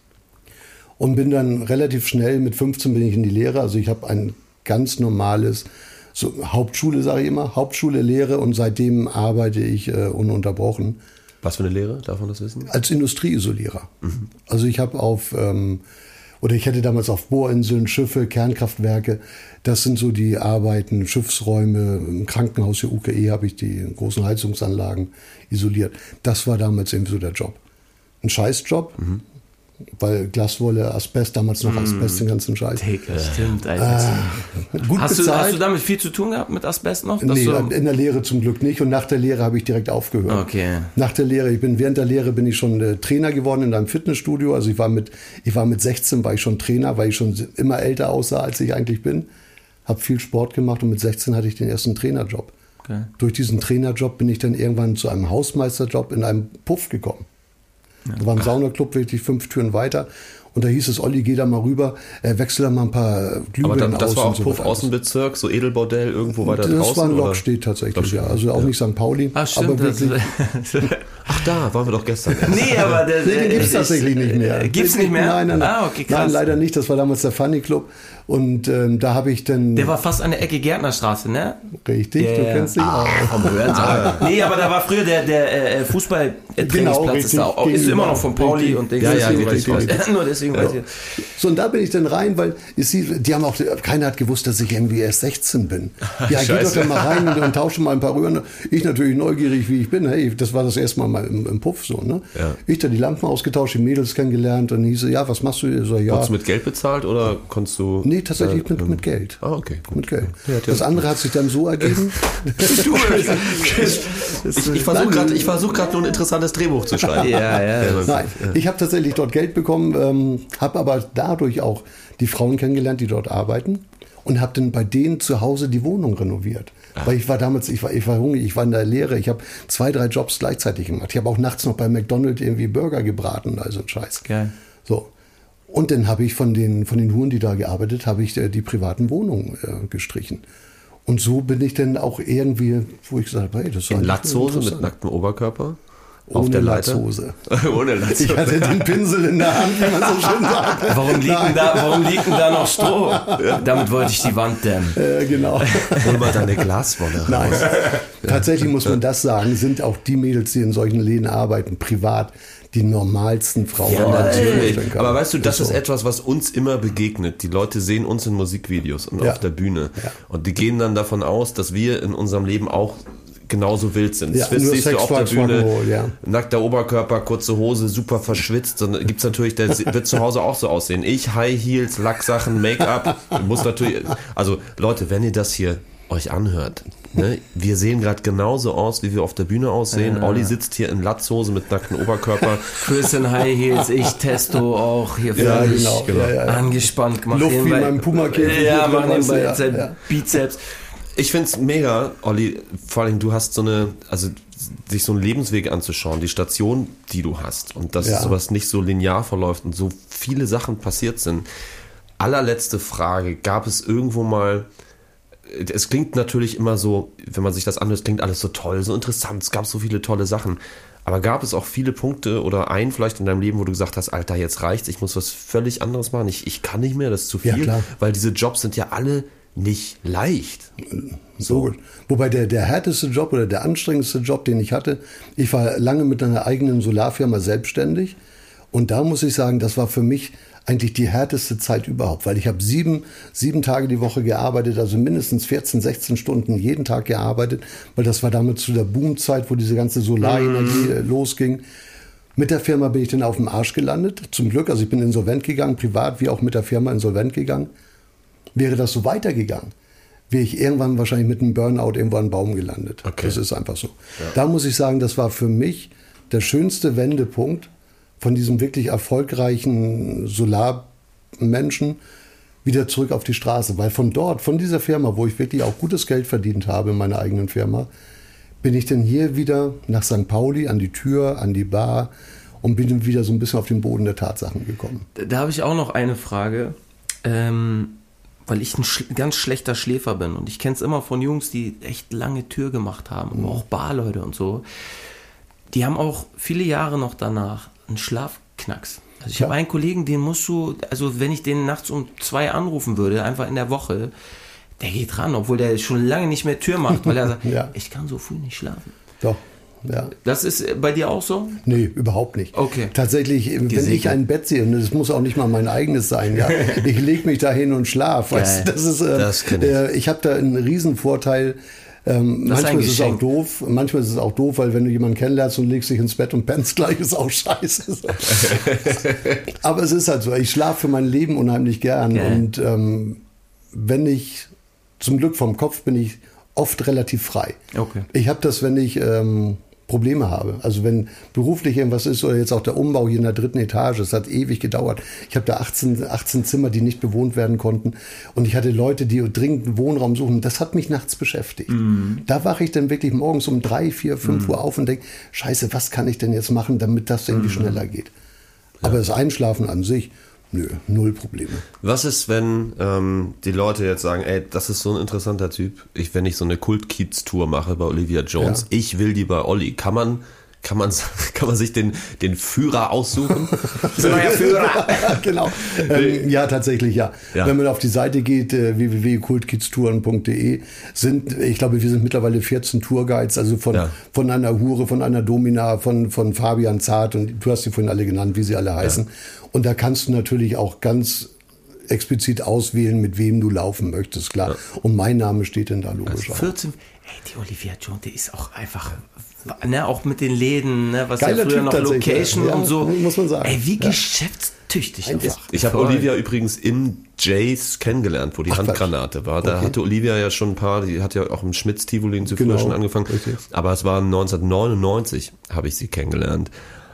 Und bin dann relativ schnell, mit 15 bin ich in die Lehre. Also ich habe ein ganz normales, so Hauptschule sage ich immer, Hauptschule, Lehre, und seitdem arbeite ich ununterbrochen. Was für eine Lehre, darf man das wissen? Als Industrieisolierer. Also ich habe ich hätte damals auf Bohrinseln, Schiffe, Kernkraftwerke, das sind so die Arbeiten, Schiffsräume, im Krankenhaus der UKE habe ich die großen Heizungsanlagen isoliert. Das war damals eben so der Job. Ein Scheißjob. Weil Glaswolle, Asbest, damals noch Asbest, den ganzen Scheiß. Stimmt, Alter. Gut hast bezahlt. Du damit viel zu tun gehabt mit Asbest noch? Nee, in der Lehre zum Glück nicht. Und nach der Lehre habe ich direkt aufgehört. Okay. Nach der Lehre, während der Lehre bin ich schon Trainer geworden in einem Fitnessstudio. Also ich war mit 16 war ich schon Trainer, weil ich schon immer älter aussah, als ich eigentlich bin. Habe viel Sport gemacht und mit 16 hatte ich den ersten Trainerjob. Okay. Durch diesen Trainerjob bin ich dann irgendwann zu einem Hausmeisterjob in einem Puff gekommen. Da war ein Saunaclub wirklich 5 Türen weiter. Und da hieß es, Olli, geh da mal rüber, wechsel da mal ein paar Glühbirnen aus. Das war auch so Puff Außenbezirk, so Edelbordell, irgendwo weiter draußen? Das war ein Lockstedt tatsächlich, ja. Also auch nicht St. Pauli. Ach, stimmt. Aber wirklich, ach, da waren wir doch gestern. Nee, aber den gibt es tatsächlich nicht mehr. Gibt's nicht mehr? Nein. Ah, okay, krass. Nein, leider nicht. Das war damals der Funny Club. Und da habe ich dann... Der war fast an der Ecke Gärtnerstraße, ne? Richtig, du kennst dich auch. Nee, aber da war früher der Fußball-Trainingsplatz. Genau, ist immer noch von Pauli und ja, richtig. Nur deswegen weiß ich. So, und da bin ich dann rein, weil die haben auch, keiner hat gewusst, dass ich irgendwie erst 16 bin. Ja, geh doch dann mal rein und tausche mal ein paar Röhren. Ich natürlich neugierig, wie ich bin. Hey, das war das erste Mal im Puff so, ne? Ja. Ich da die Lampen ausgetauscht, die Mädels kennengelernt, und hieß, ja, was machst du? So, ja. Konntest du mit Geld bezahlt oder konntest du... Nee, tatsächlich mit Geld. Ah, okay. Gut. Mit Geld. Ja, das andere hat sich dann so ergeben. Ich versuche gerade nur ein interessantes Drehbuch zu schreiben. Nein, ich habe tatsächlich dort Geld bekommen, habe aber dadurch auch die Frauen kennengelernt, die dort arbeiten, und habe dann bei denen zu Hause die Wohnung renoviert. Weil ich war damals, ich war hungrig, ich war in der Lehre, ich habe 2, 3 Jobs gleichzeitig gemacht. Ich habe auch nachts noch bei McDonald's irgendwie Burger gebraten, also ein Scheiß. Geil. So. Und dann habe ich von den Huren, die da gearbeitet, habe ich die privaten Wohnungen gestrichen. Und so bin ich dann auch irgendwie, wo ich gesagt habe, hey, das war in Latzhose mit nacktem Oberkörper? Ohne Latzhose. Ohne Latzhose. Ich hatte den Pinsel in der Hand, wie man so schön sagt. Warum liegt denn da noch Stroh? Damit wollte ich die Wand dämmen. Genau. Hol mal deine Glaswolle raus. Nein. Tatsächlich muss man das sagen, sind auch die Mädels, die in solchen Läden arbeiten, privat, die normalsten Frauen. Ja, natürlich. Aber weißt du, das ist etwas, was uns immer begegnet. Die Leute sehen uns in Musikvideos und auf der Bühne. Ja. Und die gehen dann davon aus, dass wir in unserem Leben auch genauso wild sind. Ja, Swiss siehst du auf der Bühne, ja. Nackter Oberkörper, kurze Hose, super verschwitzt. Dann gibt's natürlich, der wird zu Hause auch so aussehen. Ich, High Heels, Lacksachen, Make-up, muss natürlich, also Leute, wenn ihr das hier euch anhört, ne? Wir sehen gerade genauso aus, wie wir auf der Bühne aussehen. Olli sitzt hier in Latzhose mit nacktem Oberkörper. Chris in High Heels, ich Testo auch hier völlig angespannt gemacht. Luft wie beim Puma-Käfig. Ja, machen ihn bei seinem Bizeps. Ich find's mega, Olli, vor allem du hast sich so einen Lebensweg anzuschauen, die Station, die du hast und dass sowas nicht so linear verläuft und so viele Sachen passiert sind. Allerletzte Frage, gab es irgendwo mal, es klingt natürlich immer so, wenn man sich das anhört, klingt alles so toll, so interessant, es gab so viele tolle Sachen, aber gab es auch viele Punkte oder einen vielleicht in deinem Leben, wo du gesagt hast, Alter, jetzt reicht's, ich muss was völlig anderes machen, ich kann nicht mehr, das ist zu viel, weil diese Jobs sind ja alle nicht leicht. So gut. Wobei der härteste Job oder der anstrengendste Job, den ich hatte, ich war lange mit einer eigenen Solarfirma selbstständig und da muss ich sagen, das war für mich eigentlich die härteste Zeit überhaupt, weil ich habe 7 Tage die Woche gearbeitet, also mindestens 14, 16 Stunden jeden Tag gearbeitet, weil das war damals zu der Boomzeit, wo diese ganze Solarenergie losging. Mit der Firma bin ich dann auf dem Arsch gelandet, zum Glück, also ich bin insolvent gegangen, privat wie auch mit der Firma insolvent gegangen. Wäre das so weitergegangen, wäre ich irgendwann wahrscheinlich mit einem Burnout irgendwo an einen Baum gelandet. Okay. Das ist einfach so. Ja. Da muss ich sagen, das war für mich der schönste Wendepunkt von diesem wirklich erfolgreichen Solarmenschen wieder zurück auf die Straße. Weil von dieser Firma, wo ich wirklich auch gutes Geld verdient habe in meiner eigenen Firma, bin ich dann hier wieder nach St. Pauli, an die Tür, an die Bar und bin dann wieder so ein bisschen auf den Boden der Tatsachen gekommen. Da habe ich auch noch eine Frage. Weil ich ein ganz schlechter Schläfer bin und ich kenne es immer von Jungs, die echt lange Tür gemacht haben, aber auch Barleute und so. Die haben auch viele Jahre noch danach einen Schlafknacks. Also ich habe einen Kollegen, den musst du, also wenn ich den nachts um 2 anrufen würde, einfach in der Woche, der geht ran, obwohl der schon lange nicht mehr Tür macht, weil er sagt, ich kann so früh nicht schlafen. Doch. Ja. Das ist bei dir auch so? Nee, überhaupt nicht. Okay. Tatsächlich, wenn ich ein Bett sehe, und das muss auch nicht mal mein eigenes sein, ich lege mich da hin und schlafe. Weißt, das ist, ich habe da einen riesen Vorteil. Manchmal ist es auch doof. Manchmal ist es auch doof, weil wenn du jemanden kennenlernst und legst dich ins Bett und pennst gleich, ist auch scheiße. Aber es ist halt so. Ich schlafe für mein Leben unheimlich gern. Und wenn ich, zum Glück vom Kopf bin ich oft relativ frei. Okay. Ich habe das, wenn ich Probleme habe. Also wenn beruflich irgendwas ist oder jetzt auch der Umbau hier in der 3. Etage, es hat ewig gedauert. Ich habe da 18 Zimmer, die nicht bewohnt werden konnten und ich hatte Leute, die dringend einen Wohnraum suchen. Das hat mich nachts beschäftigt. Da wache ich dann wirklich morgens um 3, 4, 5 Uhr auf und denke, scheiße, was kann ich denn jetzt machen, damit das irgendwie schneller geht? Aber das Einschlafen an sich, nö, 0 Probleme. Was ist, wenn die Leute jetzt sagen, ey, das ist so ein interessanter Typ, wenn ich so eine Kult-Kiez-Tour mache bei Olivia Jones, ich will die bei Olli, kann man sich den Führer aussuchen? Neuer Führer. Genau. Ja, tatsächlich, ja. Wenn man auf die Seite geht, www.kultkieztouren.de ich glaube, wir sind mittlerweile 14 Tourguides, also von einer Hure, von einer Domina, von Fabian Zart und du hast sie vorhin alle genannt, wie sie alle heißen. Ja. Und da kannst du natürlich auch ganz explizit auswählen, mit wem du laufen möchtest, klar. Ja. Und mein Name steht denn da logisch auch. 14, die Olivia Jones, die ist auch einfach, ne, auch mit den Läden, ne, was geiler ja früher Typ noch Location und so. Muss man sagen. Ey, wie geschäftstüchtig einfach. Ich habe Olivia übrigens im Jays kennengelernt, wo die Handgranate war. Da hatte Olivia ja schon ein paar, die hat ja auch im Schmitz-Tivolin zu früher schon angefangen. Richtig. Aber es war 1999, habe ich sie kennengelernt.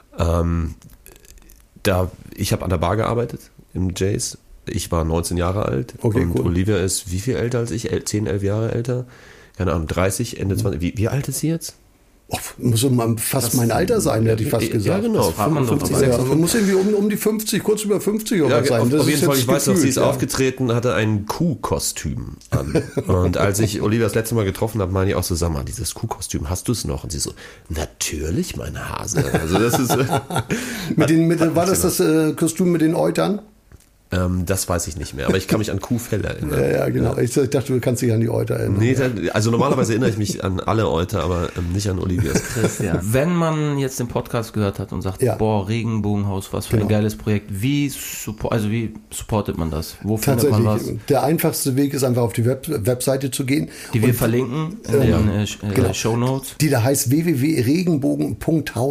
Ich habe an der Bar gearbeitet im Jays. Ich war 19 Jahre alt und cool. Olivia ist wie viel älter als ich? 10, 11 Jahre älter? Keine Ahnung, 30, Ende 20. Wie alt ist sie jetzt? Muss fast mein Alter sein, hätte ich fast gesagt. Ja, genau. 55, muss irgendwie um die 50, kurz über 50 oder sein. Auf jeden Fall, ich weiß noch, sie ist aufgetreten, hatte ein Kuhkostüm an. Und als ich Olivia das letzte Mal getroffen habe, meine ich auch so, sag mal, dieses Kuhkostüm, hast du es noch? Und sie so, natürlich, mein Hase. Also das ist... war das Kostüm mit den Eutern? Das weiß ich nicht mehr, aber ich kann mich an Kuhfell erinnern. Ja, genau. Ja. Ich dachte, du kannst dich an die Euter erinnern. Nee, also normalerweise erinnere ich mich an alle Euter, aber nicht an Olivias. Christian, wenn man jetzt den Podcast gehört hat und sagt, boah, Regenbogenhaus, was für ein geiles Projekt, wie supportet man das? Wo findet man was? Der einfachste Weg ist einfach auf die Webseite zu gehen. Die wir verlinken in den Shownotes. Die da heißt www.regenbogen.haus.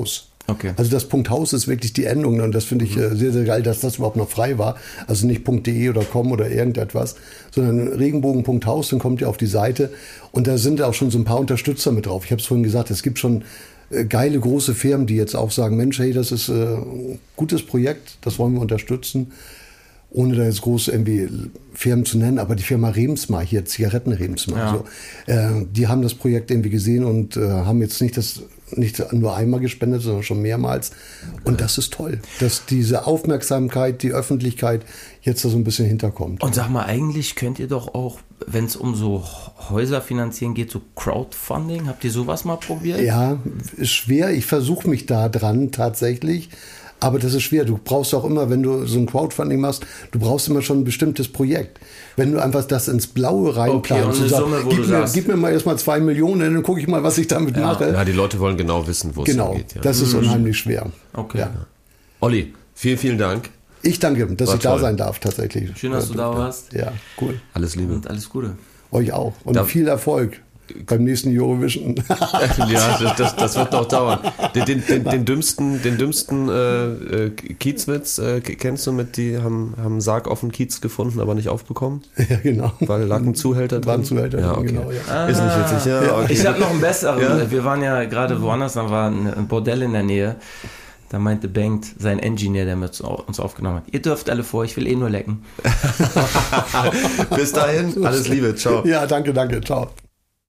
Okay. Also das .haus ist wirklich die Endung und das finde ich sehr, sehr geil, dass das überhaupt noch frei war. Also nicht .de oder .com oder irgendetwas, sondern Regenbogen.haus, dann kommt ihr auf die Seite und da sind auch schon so ein paar Unterstützer mit drauf. Ich habe es vorhin gesagt, es gibt schon geile große Firmen, die jetzt auch sagen, Mensch, hey, das ist ein gutes Projekt, das wollen wir unterstützen. Ohne da jetzt groß irgendwie Firmen zu nennen, aber die Firma Remsmar hier, Zigaretten-Remsmar, Ja. so, die haben das Projekt irgendwie gesehen und haben jetzt nicht nur einmal gespendet, sondern schon mehrmals. Und das ist toll, dass diese Aufmerksamkeit, die Öffentlichkeit jetzt da so ein bisschen hinterkommt. Und sag mal, eigentlich könnt ihr doch auch, wenn es um so Häuser finanzieren geht, so Crowdfunding, habt ihr sowas mal probiert? Ja, ist schwer. Ich versuche mich da dran tatsächlich. Aber das ist schwer. Du brauchst auch immer, wenn du so ein Crowdfunding machst, du brauchst immer schon ein bestimmtes Projekt. Wenn du einfach das ins Blaue reinplanst und sagst, gib mir mal erstmal 2 Millionen, dann gucke ich mal, was ich damit mache. Ja, die Leute wollen genau wissen, wo es hingeht. Ja. Das ist unheimlich schwer. Okay. Ja. Olli, vielen, vielen Dank. Ich danke, dass War ich toll. da sein darf, tatsächlich. Schön, dass du da warst. Ja, cool. Alles Liebe. Und alles Gute. Euch auch. Und viel Erfolg beim nächsten Eurovision. Ja, das wird noch dauern. Den dümmsten Kiezwitz kennst du mit, die haben einen Sarg auf dem Kiez gefunden, aber nicht aufbekommen? Ja, genau. Weil lag ein Zuhälter drin? War ein Zuhälter ja, drin, okay. genau. Ja. Ist nicht witzig, ja. Okay. Ich habe noch einen besseren. Ja? Wir waren ja gerade woanders, da war ein Bordell in der Nähe. Da meinte Bengt, sein Engineer, der mit uns aufgenommen hat, ihr dürft alle vor, ich will eh nur lecken. Bis dahin, alles Liebe, ciao. Ja, danke, ciao.